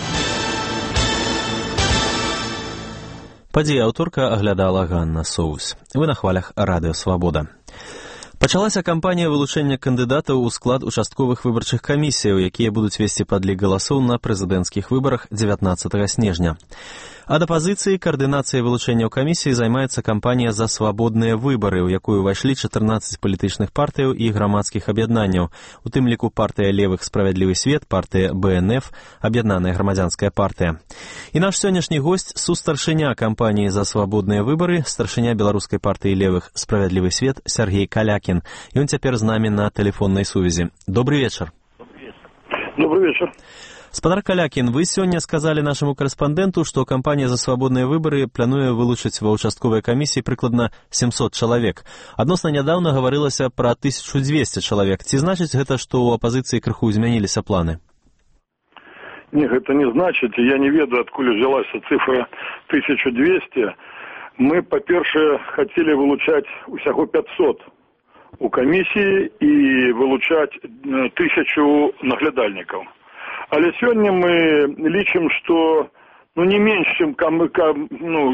Падзеі аўторка аглядала Ганна Соус. Вы на хвалях Радыё Свабода. Пачалася кампанія вылучэння кандыдатаў у склад участковых выбарчых камісіяў, якія будуць весці падлік галасоў на прэзідэнцкіх выбарах 19 снежня. Ад апазіцыі каардынацыяй вылучэння ў камісіі займаецца кампанія «За свабодныя выбары», у якую ўвайшлі 14 палітычных партыяў і грамадскіх аб'яднанняў, у тым ліку партыя левых «Справядлівы свет», партыя БНФ, аб'яднаная грамадзянская партыя. І наш сённяшні госць – сустаршыня кампаніі «За свабодныя выбары», старшыня беларускай партыі левых «Справядлівы свет» Сергей Калякін. Ён цяпер з намі на тэлефоннай сувязі. Добрый вечар. Добрый вечар. Спадар Калякін, вы сёння сказалі нашаму карэспандэнту, што кампанія «За свабодныя выбары» плануе вылучыць ва ўчастковай камісіі прыкладна 700 чалавек. Адносна нядаўна гаварылася пра 1200 чалавек. Ці значыць гэта, што ў апазіцыі крыху змяніліся планы? Не, гэта не значыць. Я не ведаю, адкуль взялася цифра 1200. Мы, па-першае, хацелі вылучаць усяго 500 у камісіі і вылучаць 1000 наглядальнікаў. Але сёння мы лічым, што не менш чым 700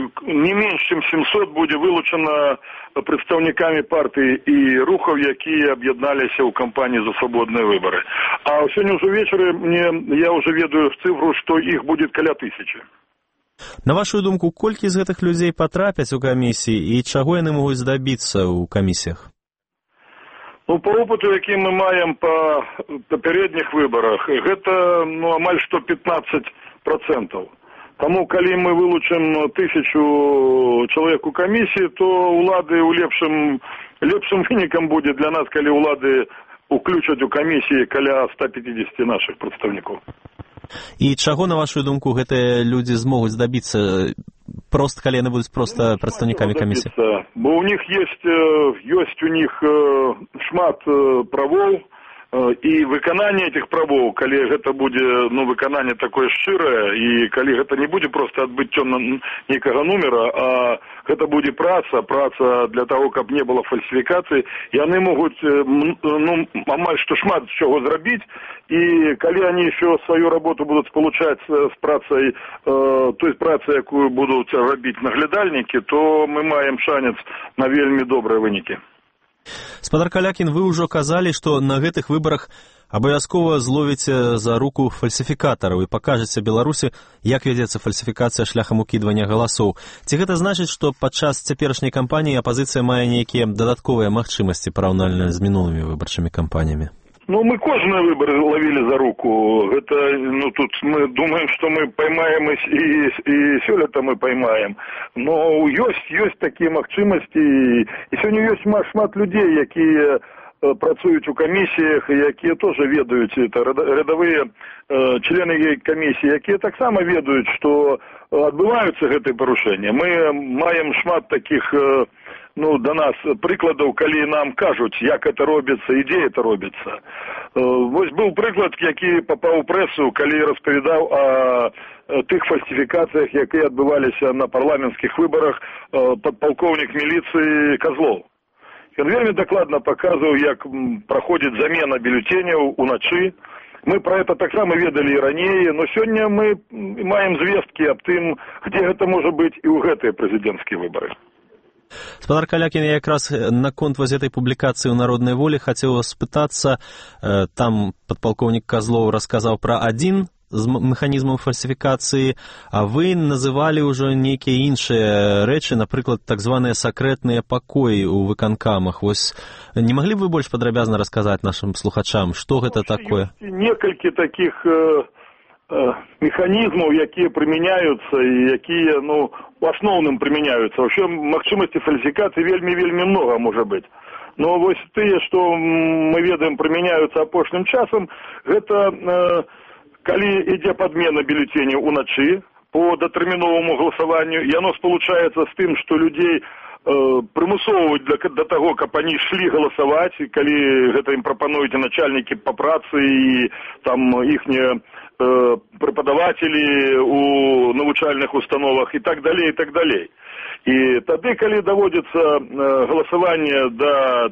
будзе вылучана прадстаўнікамі партыі і рухаў, якія аб'ядналіся ў кампаніі «За свабодныя выбары». А сёння ўжо вечары я ўжо ведаю цифру, што іх будзе каля 1000. На вашу думку, колькі з гэтых людзей патрапяць у камісіі і чаго яны могуць здабіцца ў камісіях? Ну, по опыту, які мы маем па папярэдніх выбарах, гэта амаль што 15%. Таму, калі мы вылучым 1000 чалавек у камісіі, то улады ў лепшым вынікам будзе для нас, калі улады уключаць у камісіі каля 150 нашых прадстаўнікоў. І чаго, на вашу думку, гэтыя людзі змогуць здабіцца, просто калі яны будуць проста прадстаўнікамі камісіі? Бо у них ёсць у них шмат правоў, і выкананне этих правоў, калі гэта будзе выкананне такое шчырае, і калі гэта не будзе проста адбыццё нейкага нумера, а гэта будзе праца для того, каб не было фальсіфікацыі, яны могуць амаль што шмат чаго зрабіць, і калі они еще свою работу будуць спалучаць з працай, той працай, якую будуць рабіць наглядальнікі, то мы маем шанец на вельмі добрыя вынікі. Спадар Калякін, вы ўжо казалі, што на гэтых выбарах абавязкова зловіце за руку фальсіфікатараў і пакажаце Беларусі, як вядзецца фальсіфікацыя шляхам укідвання галасоў. Ці гэта значыць, што падчас цяперашняй кампаніі апазіцыя мае нейкія дадатковыя магчымасці параўнальна з мінулымі выбарчымі кампаніямі? Мы кожныя выборы ловили за руку. Это, тут мы думаем, что мы поймаем и сёлета мы поймаем. Но есть такие магчымасці. И сегодня есть шмат людей, якія працуюць у камісіях, якія тоже ведаюць, это рядовые члены камісіі, якія таксама ведаюць, што адбываюцца гэтыя парушэнні. Мы маем шмат такіх, до нас прыкладаў, калі нам кажуць, як это робіцца і дзе это робіцца. Вось быў прыклад, які папаў у прэсу, калі распавядаў о тых фальсіфікацыях, якія адбываліся на парламенцкіх выбарах падпалкоўнік міліцыі Козлов. Ён вельмі дакладна паказваў, як праходзіць замена бюлетэняў уначы. Мы про это таксама ведалі і раней, но сёння мы маем звесткі аб тым, где гэта можа быць і ў гэтыя прэзідэнцкія выбары. Спадар Калякін, я якраз наконт вось этой публікацыі ў «Народнай волі» хацеў спытацца. Там падпалкоўнік Козлов расказаў пра адзін з механізмаў фальсіфікацыі, а вы называлі ўжо нейкія іншыя рэчы, напрыклад, так званыя сакрэтныя пакоі ў выканкамах. Вось не маглі б вы больш падрабязна расказаць нашым слухачам, што гэта такое? Некалькі такіх механізмаў, якія прымяняюцца і якія, у асноўным прымяняюцца. Вообще, магчымасці фальсіфікацыі вельмі многа можа быць. Но вось тыя, што мы ведаем, прымяняюцца апошнім часам, гэта калі ідзе падмена бюлетэняў уначы по датэрміноваму галасаванню, і яно спалучаецца з тым, што людзей прымусоўваюць да таго, каб они шлі галасаваць, калі гэта ім прапануюць начальнікі па працы і там іхнія преподаватели у навучальных установах и так далее, и так далее. И тады, калі даводится голосование до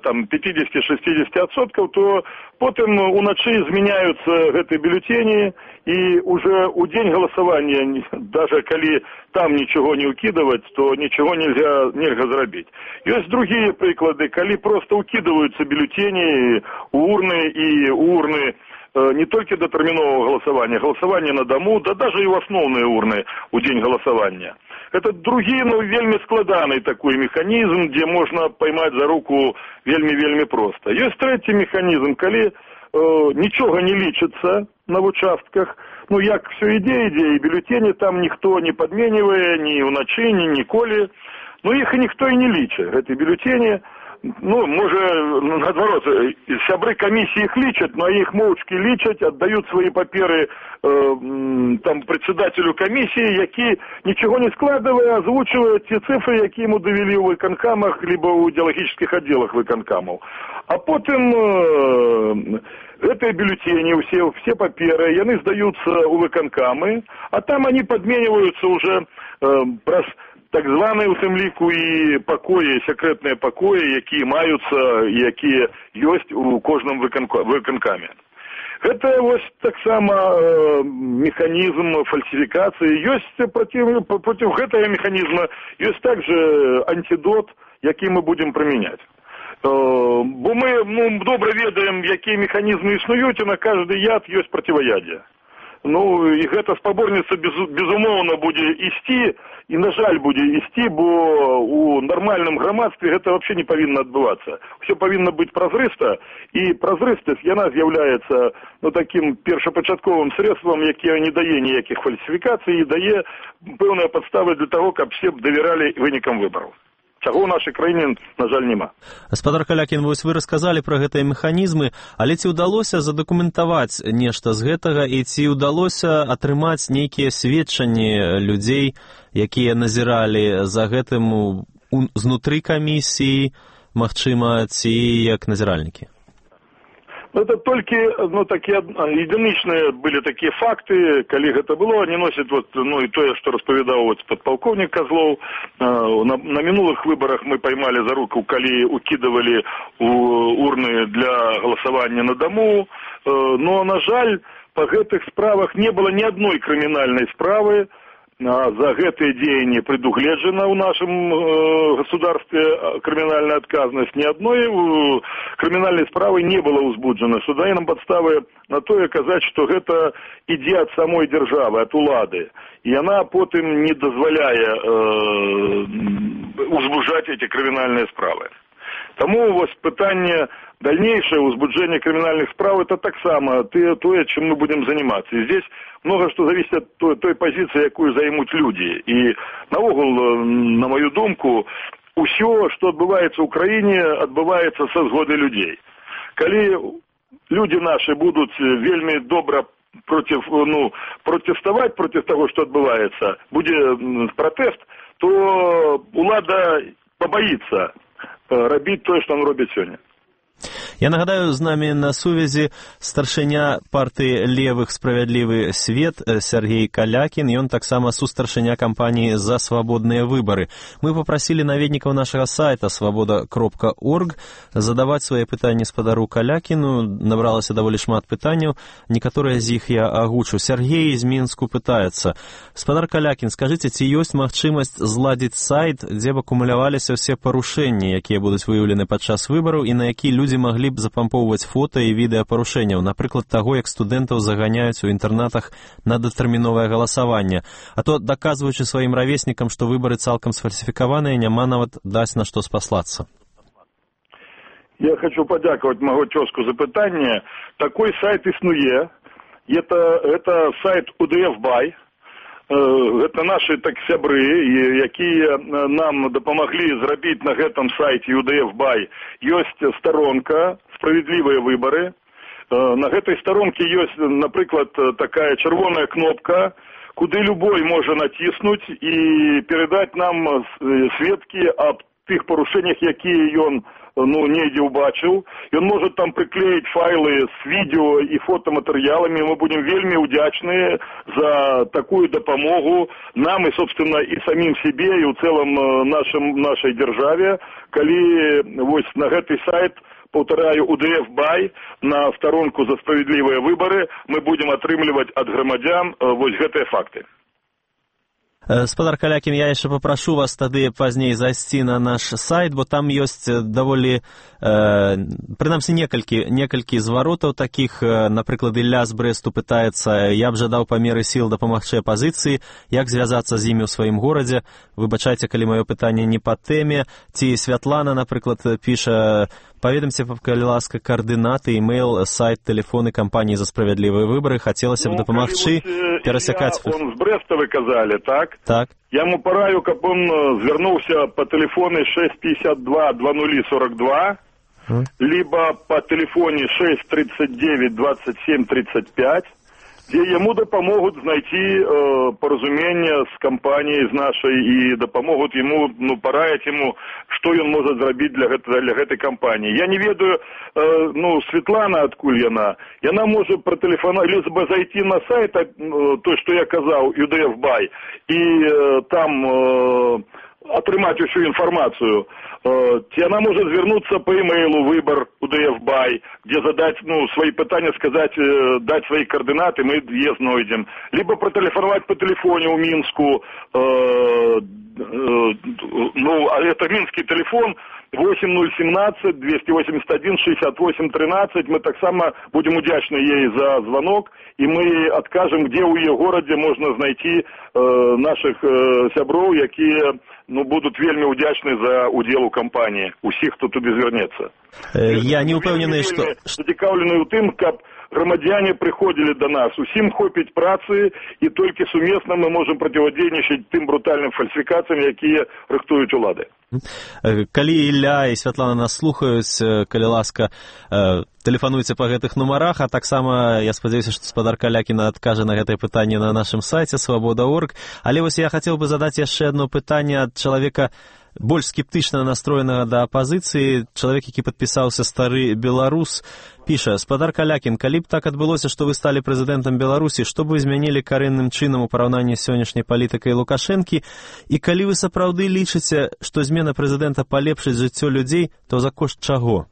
50-60%, то потым уначы зменяются гэтыя бюллетени, и уже у день голосования, даже калі там ничего не укидывать, то ничего нельзя зрабіць. Есть другие приклады, калі просто укидываются бюллетени у урны, и у урны не только до терминового голосования на дому, да даже и в основные урны у день голосования. Это другие, вельми складанный такой механизм, где можно поймать за руку вельми просто. Есть третий механизм, калі ничего не лічится на участках, як все ідзе, і бюллетени там никто не подменивая, ни уначы, ни ніколі, их и никто и не лічит, эти бюллетени. Може, наоборот, сябры камісіі іх лічаць, но іх моўчкі лічаць, аддаюць свае паперы председателю камісіі, які нічого не складывая, озвучивая те цифры, які ему довели у выканкамах, либо у идеологических отделах выканкамов. А потым гэтыя бюллетени, все паперы, яны сдаются у выканкамы, а там они подмениваются уже праз так званые у тым ліку і пакоі, секретныя пакоі, якія маюцца, якія ёсць у кожным выканкаме. Гэта вось таксама механізм фальсификации. Ёсць против гэтага механізма ёсць также антидот, які мы будем применять. Бо мы добра ведаем, якія механізмы існуюць, і на каждый яд ёсць противоядие. І гэта спаборніцтва безумоўна будзе ісці, і, на жаль, будзе ісці, бо у нармальным грамадстве гэта вообще не павінна адбывацца. Все павінна быць празрыста, і празрыстасць, яна з'яўляецца таким першапачатковым средствам, якія не дае ніякіх фальсіфікацый, і дае пэўныя падставы для того, каб все давяралі вынікам выбараў. Чаго ў нашай краіне, на жаль, няма. Спадар Калякін, вось вы расказалі пра гэтыя механізмы, але ці ўдалося задакументаваць нешта з гэтага, і ці ўдалося атрымаць нейкія сведчанні людзей, якія назіралі за гэтым знутры камісіі, магчыма, ці як назіральнікі? Это только такие единичные были такие факты, калі гэта было, они носят и то, что распавядаў подполковник Козлов. На минулых выборах мы поймали за руку, калі укидывали урны для голосования на дому, но, на жаль, по гэтых справах не было ни одной криминальной справы. За гэтые дзеянні предугледжена ў нашым государстве крымінальная адказнасць. Ни одной крымінальнай справы не было ўзбуджана. Суда нам падставы на тое казаць, што гэта ідзе ад самой дзяржавы, ад улады. І яна потым не дазваляе узбуджаць эти крымінальныя справы. Таму вось пытанне дальнейшее узбуджение криминальных справ, это так само то, чем мы будем заниматься. И здесь много что зависит от той позиции, якую займут люди. И наогул, на мою думку, усё, что отбывается в Украине, отбывается со згоды людей. Калі люди наши будут вельми добро протестовать против того, что отбывается, будет протест, то улада побоится робить то, что он робит сегодня. Я нагадаю, з намі на сувязі старшыня партыі левых «Справядлівы свет» Сергей Калякін, ён таксама сустаршыня кампаніі «За свабодныя выбары». Мы папрасілі наведнікаў нашага сайта свабода.орг задаваць свае пытанні спадару Калякіну. Набралася даволі шмат пытанняў, некаторыя з іх я агучу. Сергей з Мінску пытаецца: спадар Калякін, скажыце, ці ёсць магчымасць зладзіць сайт, дзе б акумуляваліся ўсе парушэнні, якія будуць выяўлены падчас выбараў і на які людзі маглі б запампоўваць фота і відэа парушэнняў, напрыклад, таго, як студэнтаў заганяюць у інтэрнатах на датэрміновае галасаванне. А то, даказваючы сваім равеснікам, што выбары цалкам сфальсіфікаваныя, няма нават даць на што спаслацца. Я хочу подякувати мого тезку за питання. Такой сайт існує. Это сайт UDF-BY. Гэта нашы так сябры, якія нам дапамаглі зрабіць на гэтым сайце UDF-BY. Ёсць старонка «Справядлівыя выбары». На гэтай старонке ёсць, напрыклад, такая чырвоная кнопка, куды любой можа націснуць і перадаць нам сведкі аб тых парушэннях, якія ён недзе ўбачыў. Ён можа там прыклеіць файлы з відео і фотаматэрыяламі. Мы будем вельмі удзячныя за такую дапамогу нам і, собственно, і самім себе, і ў цэлым нашай дзяржаве, калі вось на гэты сайт, паўтараю, UDF-BY, на старонку «За справядлівыя выбары» мы будем атрымліваць ад грамадзян вось гэтыя факты. Спадар Калякін, я яшчэ папрашу вас тады пазней зайсці на наш сайт, бо там ёсць даволі, прынамсі, некалькі зваротаў такіх. Напрыклад, Ілля з Брэсту пытаецца: я б жадаў па меры сіл дапамагчы апазіцыі, як звязацца з імі ў сваім горадзе. Выбачайце, калі маё пытанне не па тэме. Ці Святлана, напрыклад, піша: паведамце, калі ласка, координаты, имейл, сайт, телефоны кампанії «За справедливі вибори». Хотілося б допомогти пересікати... Он з Бреста ви казали, так? Так. Я йому пораю, щоб він звернувся по телефону 652-2042, либо по телефону 639-2735, где ему допомогут знайти порозумение с компанией, с нашей, и допомогут ему, пораять ему, что он может сделать для этой компании. Я не ведаю, Светлана, откуль яна может протелефонировать, либо зайти на сайт, то, что я казал, UDF-BY, и там атрымаць усю інфармацыю. Ці яна можа звярнуцца по имейлу выбор UDF-BY, где задать свои пытания, сказать, дать свои координаты, мы е знойдем. Либо протелефоновать по телефону у Минску, это минский телефон 8017-281-68-13. Мы так само будем удячны ей за звонок, и мы откажем, где у ее городе можно знайти наших сяброў, якія будут вельмі удячны за удел у кампании, усіх, хто туды звернецца. Я не упэўнены, што... Зацікаўлены ў тым, каб громадяне приходили до нас. Усім хопіць працы, і толькі сумесна мы можем противодейнічаць тым брутальным фальсификациям, якія рыхтуюць улады. Калі Ілля і Святлана нас слухаюць, калі ласка, тэлефануйце па гэтых нумарах, а таксама я спадзяюся, што спадар Калякіна адкажа на гэтае пытанне на нашым сайце свабода.орг. Але вось я хацеў бы задаць яшчэ одно пытанне ад чалавека больш скептычна настроенага да апазіцыі. Чалавек, які падпісаўся «Стары беларус», піша: спадар Калякін, калі б так адбылося, што вы сталі прэзідэнтам Беларусі, што бы вы змянілі карэнным чынам у параўнанні з сённяшняй палітыкай Лукашэнкі, і калі вы сапраўды лічыце, што змена прэзідэнта палепшыць жыццё людзей, то за кошт чаго?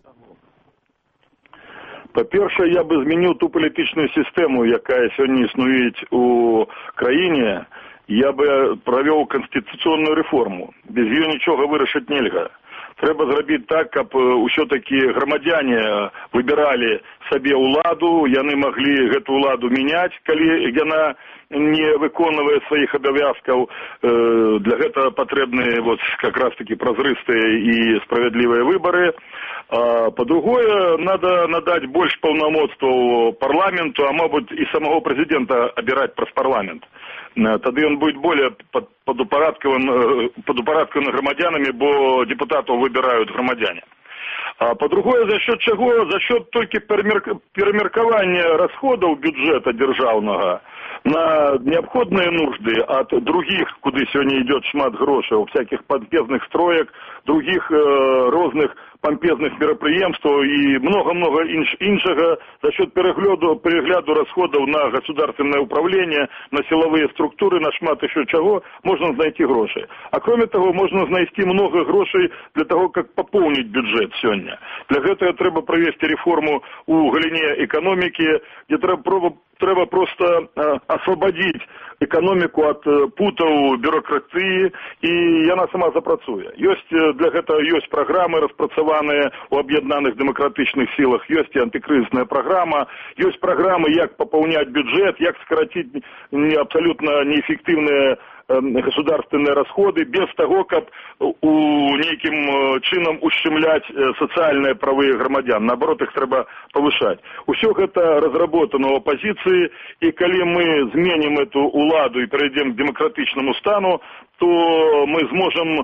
Па-першае, я бы змяніў ту палітычную сістэму, якая сёння існуе у краіне. Я бы провел конституционную реформу. Без ее ничего вырашить нельга. Трэба зрабіць так, каб ўсё-таки грамадзяне выбирали сабе уладу, яны маглі гэту уладу мяняць, калі яна не выконвае сваіх абавязкаў. Для гэтага патрэбны как раз-таки празрыстыя і справядлівыя выборы. По-другое, надо надать больше полномочий парламенту, а может и самого президента обирать праз парламент. Тогда он будет более подупорядкован громадянами, бо депутатов выбирают громадяне. А по-другое, за счет чего? За счет только перемеркования расходов бюджета державного на необходные нужды от других, куда сегодня идет шмат грошей, всяких помпезных строек, других разных помпезных мероприемств и много-много іншага за счет перегляду расходов на государственное управление, на силовые структуры, на шмат еще чего, можно найти гроши. А кроме того, можно найти много грошей для того, как пополнить бюджет сегодня. Для этого треба провести реформу у галине экономики, где треба просто освободить экономику от путаў бюрократии, и яна сама запрацуе. Для этого есть программы распрацаваныя у объединенных демократичных силах, есть и антикризисная программа, есть программы, как пополнять бюджет, как сократить абсолютно неэффективные государственные расходы без того, как неким чином ущемлять социальные правы громадян. Наоборот, их треба повышать. Все это разработано в оппозиции, и когда мы зменим эту уладу и перейдем к демократичному стану, то мы сможем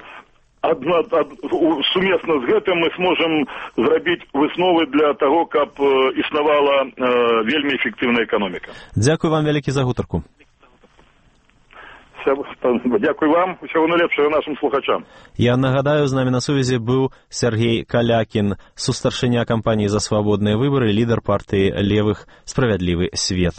сумесно с гэтым мы сможем зрабіць высновы для того, каб існавала вельмі эффективная экономика. Дякую вам вялікі за гутарку. Дякую вам, усього найлепшого нашим слухачам. Я нагадаю, з нами на сувязі був Сергей Калякін, сустаршыня кампанії «За свободные выборы», лідер партії левых «Справядлівы свет».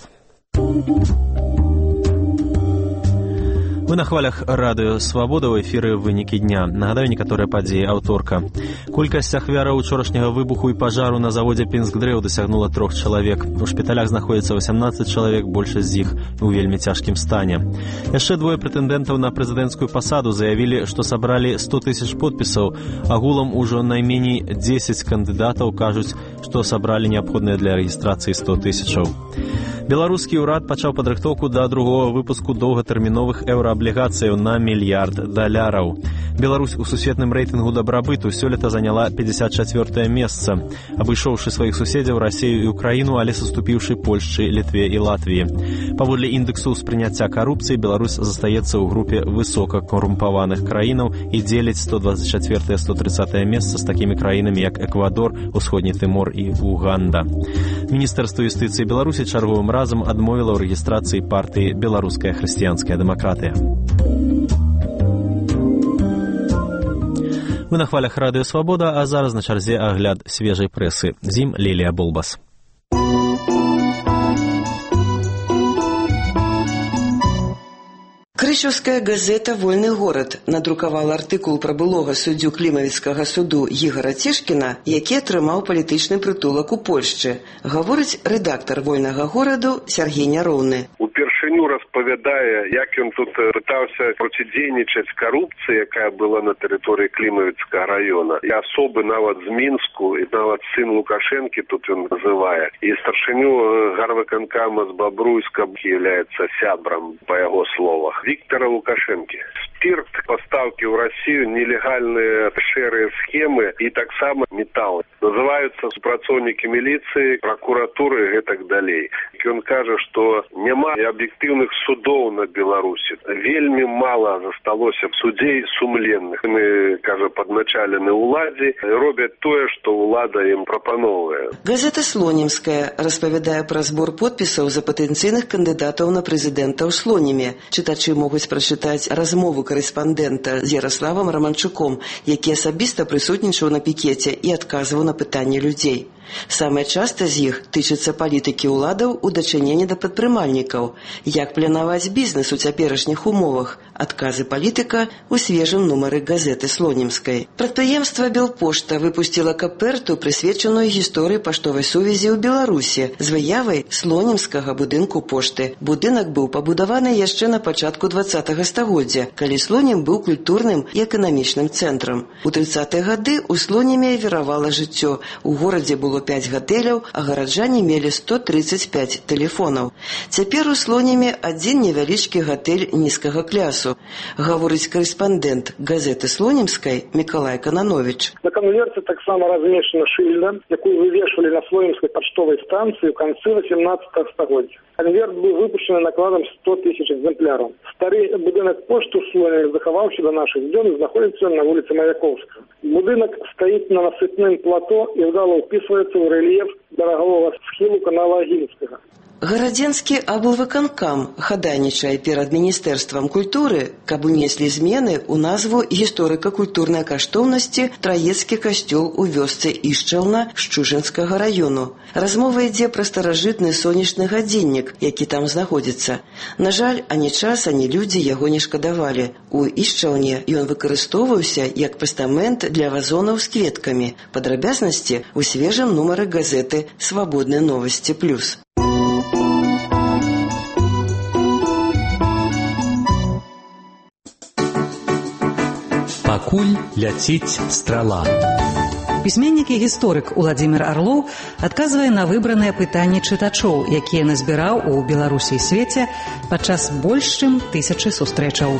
Вы на хвалях радыё «Свабода», ў эфіры «Вынікі дня». Нагадаю некаторыя падзеі аўторка. Колькасць ахвяраў учорашняга выбуху і пажару на заводзе «Пінск-Дрэў» дасягнула 3 чалавек. У шпіталях знаходзіцца 18 чалавек, большасць з іх у вельмі цяжкім стане. Яшчэ 2 прэтэндэнтаў на прэзідэнцкую пасаду заявілі, што сабралі 100 000 подпісаў. Агулам ужо найменей 10 кандыдатаў кажуць, што сабралі неабходныя для рэгістрацыі 100 000. Беларускі ўрад пачаў падрыхтоўку да другого выпуску доўгатэрміновых еўрааблігацыяў на $1 мільярд. Беларусь у сусветным рэйтынгу дабрабыту сёлета заняла 54-е месца, абышоўшы сваіх суседзяў Расію і Украіну, але саступіўшы Польшчы, Літве і Латвіі. Паводле індэксу спрыняцця карупцыі Беларусь застаецца ў групе высокакарумпаваных краінаў і дзеліць 124-е, 130-е месца з такімі краінамі, як Эквадор, Усходні Тымор і Уганда. Міністэрства юстыцыі Беларусі чарговым разам адмовіла ў рэгістрацыі партыі «Беларуская хрысціянская дэмакратыя». Вы на хвалях радыё «Свабода», а зараз на чарзе агляд свежай прэсы. З ім Лілія Болбас. Крычаўская газета «Вольны горад» надрукавала артыкул пра былога суддзю Клімавіцкага суду Ігара Цішкіна, які атрымаў палітычны прытулак у Польшчы. Гаворыць рэдактар «Вольнага гораду» Сергей Няроўны. Упершыню распавядае, як ён тут пытаўся процідзейнічаць карупцыі, якая была на тэрыторыі Клімавіцкага раёна. І асобы нават з Мінску, і нават сын Лукашэнкі тут ён называе. І старшыню гарвыканкама з Бабруйска з'яўляецца сябрам, па яго словах. Виктора Лукашенко. Спирт, поставки в Россию, нелегальные шерые схемы и так само металлы. Называются супрацоўнікі милиции, прокуратуры и так далее. И он кажет, что нема объективных судов на Беларуси. Вельми мало засталося судей сумленных. Мы, кажет, подначалены уладе, робят тое, что улада им пропановывае. Газета «Слонімская» распавядае пра збор подпісаў за патэнцыйных кандыдатаў на прэзідэнта ў Слоніме. Чытачы могуць прачытаць размову корэспандэнта з Ярославам Романчуком, які асабіста прысутнічаў на пікеце і адказваў на пытанні людзей. Самае часта з іх тычыцца палітыкі ўладаў у дачыненні да прадпрымальнікаў. Як планаваць бізнес у цяперашніх умовах? Адказы палітыка ў свежым нумары газеты «Слонімскай». Прадпрыемства «Белпошта» выпусціла каперту, прысвечаную гісторыі паштовай сувязі ў Беларусі з выявай слонімскага будынку пошты. Будынак быў пабудаваны яшчэ на пачатку 20-го стагоддзя, калі Слонім быў культурным і эканамічным цэнтрам. У 30-е гады ў Слоніме віравала жыццё. У горадзе было 5 гатэляў, а гараджане мелі 135 тэлефонаў. Цяпер у Слонімі адзін невялічкі гатэль нізкага клясу, гаворыць корэспандэнт газеты Слонімскай Мікалай Кананович. На конверте таксама размешчана шыльда, якую вывешивали на Слонімскай пачтовай станцыі ў канцы 18 стагоддзя. Конверт был выпущен накладом 100 тысяч экземпляров. Старый будынок почты у Слоніме захаваўся до наших дней, знаходится на улице Маяковского. Будынок стоит на насыпным плато и вдало вписывается в рельеф дорогового схилу канала Агинского. Гарадзенскі аблвыканкам хадайнічае перад Міністэрствам культуры, каб унеслі змены ў назву гісторыка-культурнай каштоўнасці Траецкі касцёл у вёсцы Ішчэлна Шчужынскага раёну. Размова ідзе пра старажытны сонечны гадзіннік, які там знаходзіцца. На жаль, ані час, ані людзі яго не шкадавалі. У Ішчэлне ён выкарыстоўваўся як пастамент для вазонаў з кветкамі. Падрабязнасці ў свежым нумары газеты «Свабодныя новасці плюс». Пакуль ляціць страла. Пісьменнік і гісторык Уладзімір Арлоў адказвае на выбраныя пытанні чытачоў, якія назбіраў у Беларусі і свеце падчас больш чым 1000 сустрэчаў.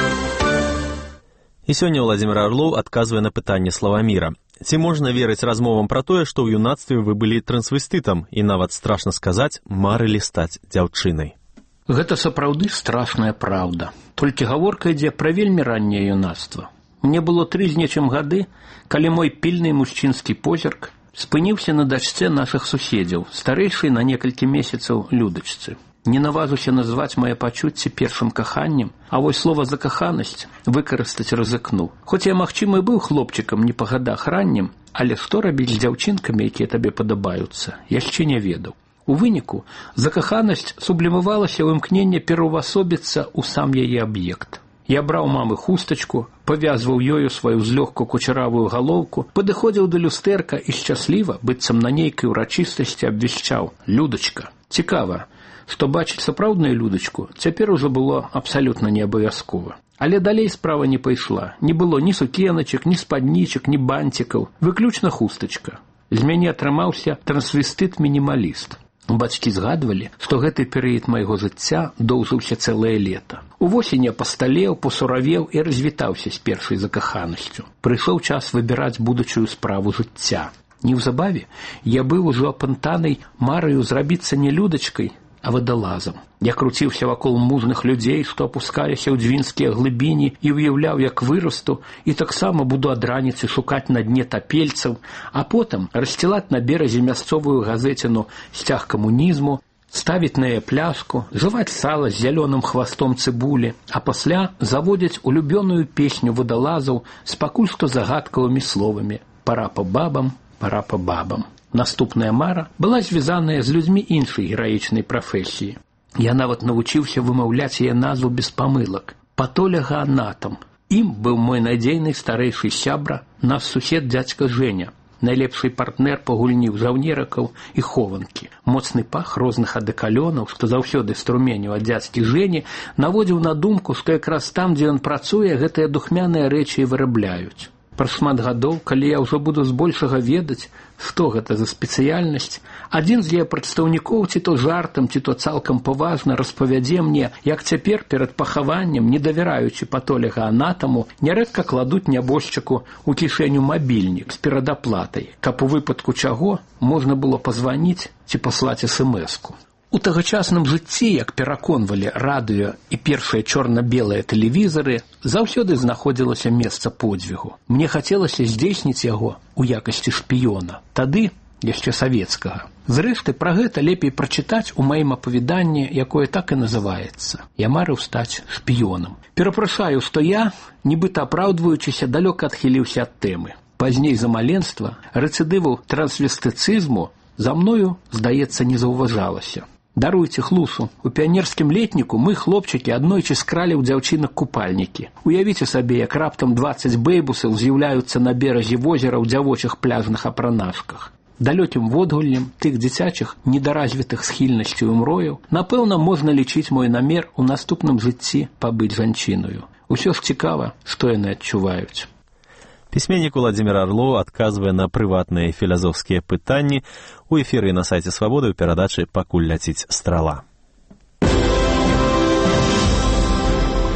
І сёння Уладзімір Арлоў адказвае на пытанне Славаміра. Ці можна верыць размовам пра тое, што ў юнацтве вы былі трансвестытам і нават, страшна сказаць, марылі стаць дзяўчынай? Гэта сапраўды страшная праўда. Толькі гаворка ідзе пра вельмі ранняе юнацтва. Мне было 3 з нечым гады, калі мой пільны мужчынскі позірк спыніўся на дачце нашых суседзяў, старэйшай на некалькі месяцаў Людачцы. Не наважуся назваць мае пачуцці першым каханнем, а вось слова «закаханасць» выкарыстаць рызыкнуў. Хоць я, магчыма, і быў хлопчыкам не па гадах раннім, але што рабіць з дзяўчынкамі, якія табе падабаюцца, яшчэ не ведаў. У выніку закаханасць сублімавалася ў імкненне пераўвасобіцца ў сам яе аб'ект. Я браў мамы хустачку, павязваў ёю сваю злёгку кучаравую галоўку, падыходзіў да люстэрка і шчасліва, быццам на нейкай урачыстасці абвяшчаў: «Людачка». Цікава, што бачыць сапраўдную Людачку цяпер ужо было абсалютна неабавязкова. Але далей справа не пайшла. Не было ні сукеначак, ні спаднічак, ні банцікаў, выключна хустачка. З мяне атрымаўся трансвестыт-мінімаліст. Бацькі згадвалі, што гэты перыяд майго жыцця доўжыўся цэлае лета. Увосень я пасталеў, посуравеў і развітаўся з першай закаханасцю. Прыйшоў час выбіраць будучую справу жыцця. Неўзабаве я быў ужо апантанай мараю зрабіцца не Людачкай, а вадалазам. Я круціўся вакол мужных людзей, што апускаліся ў дзвінскія глыбіні, і ўяўляў, як вырасту, і таксама буду ад раніцы шукаць на дне тапельцаў, а потым рассцілаць на беразе мясцовую газеціну «Сцяг камунізму», ставіць на яе пляшку, жаваць сала з зялёным хвастом цыбулі, а пасля заводзіць улюбёную песню вадалазаў з пакуль што загадкавымі словамі «Пара па бабам, пара па бабам». Наступная мара была звязаная з людзьмі іншай гераічнай прафесіі. Я нават навучыўся вымаўляць яе назву без памылак – патолягаанатам. Ім быў мой надзейны старэйшы сябра, наш сусед дзядзька Жэня, найлепшы партнер па гульні ў жаўнеракаў і хованкі. Моцны пах розных адэкалёнаў, што заўсёды струменю ад дзядзькі Жэні, наводзіў на думку, што якраз там, дзе ён працуе, гэтыя духмяныя рэчы і вырабляюць. Праз шмат гадоў, калі я ўжо буду збольшага ведаць, што гэта за спецыяльнасць, адзін з яе прадстаўнікоў ці то жартам, ці то цалкам паважна распавядзе мне, як цяпер перад пахаваннем, не давяраючы патолягаанатаму, нярэдка кладуць нябожчыку ў кішэню мабільнік з перадаплатай, каб у выпадку чаго можна было пазваніць ці паслаць эсэмэску. У тагачасным жыцці, як пераконвалі радыё і першыя чорна-белыя тэлевізары, заўсёды знаходзілася месца подзвігу. Мне хацелася здзейсніць яго ў якасці шпіёна. Тады, яшчэ савецкага. Зрэшты, пра гэта лепей прачытаць у маім апавяданні, якое так і называецца. Я марыў стаць шпіёнам. Перапрашаю, што я, нібыта апраўдваючыся, далёка адхіліўся ад тэмы. Пазней за маленства рэцыдыву трансвестыцызму за мною, здаецца, не заўважалася. Даруйце хлусу. У піянерскім летніку мы, хлопчыкі, аднойчы скралі ў дзяўчынак купальнікі. Уявіце сабе, як раптам 20 бэйбусаў з'яўляюцца на беразе возера ў дзявочых пляжных апранашках. Далёкім водгуллем тых дзіцячых, недаразвітых схільнасцяў і мрояў, напэўна, можна лічыць мой намер у наступным жыцці пабыць жанчынаю. Усё ж цікава, што яны адчуваюць. Пісьменнік Уладзімір Арлоў адказвае на прыватныя філазофскія пытанні ў эфіры на сайце «Свабоды» ў перадачы «Пакуль ляціць страла».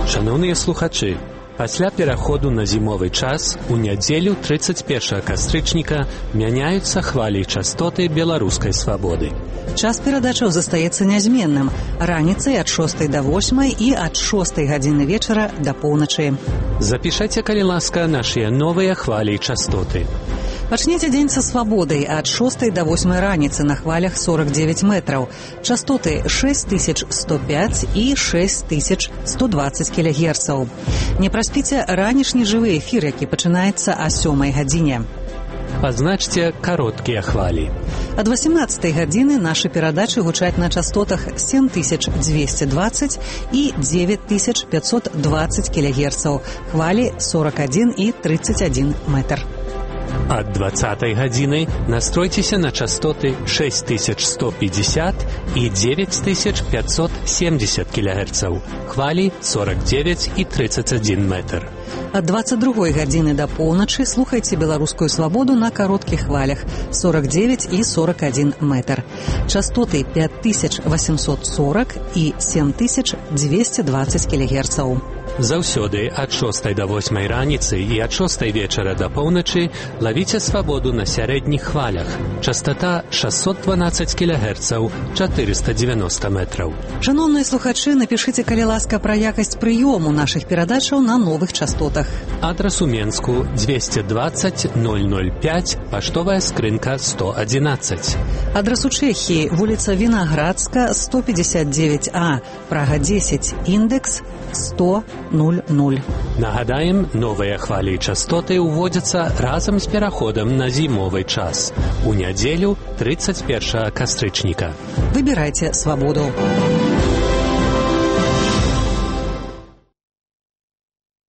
Шановныя слухачы, пасля пераходу на зімовы час у нядзелю 31 кастрычніка мяняюцца хвалі частоты беларускай свабоды. Час перадачаў застаецца нязменным. Раніцай ад 6 до 8 і ад 6 гадзіны вечара да поўначы. Запішайце, калі ласка, нашыя новыя хвалі і частоты. Пачніце дзень са свабодай ад 6 до 8 раніцы на хвалях 49 метраў. Частоты 6105 і 6120 кілегерцаў. Не праспіце ранішні жывы эфір, які пачынаецца о 7 гадзіне. Пазначце кароткія хвалі. Ад 18 гадзіны нашы перадачы гучаць на частотах 7220 і 9520 кілегерцаў. Хвалі 41 і 31 метр. Ад 20 гадзіны настройцеся на частоты 6150 і 9570 кілегерцаў. Хвалі 49 і 31 метр. Ад 22 гадзіны да поўначы слухайце беларускую свабоду на кароткіх хвалях 49 і 41 метр. Частоты 5840 і 7220 кілегерцаў. Заўсёды ад 6 до 8 раніцы і ад 6 вечара да поўначы лавіце свабоду на сярэдніх хвалях. Частота 612 кілегерцаў, 490 метраў. Шановныя слухачы, напішыце, калі ласка, пра якасць прыёму нашых перадачаў на новых частотах. Адрас у Менску 220 005, паштовая скрынка 111. Адрас у Чэхіі, вуліца Вінаградска, 159А, Прага 10, індекс 100 00. Нагадаем, новыя хвалі і частоты ўводзяцца разам з пераходам на зімовы час. У нядзелю 31 кастрычніка. Выбірайце свабоду.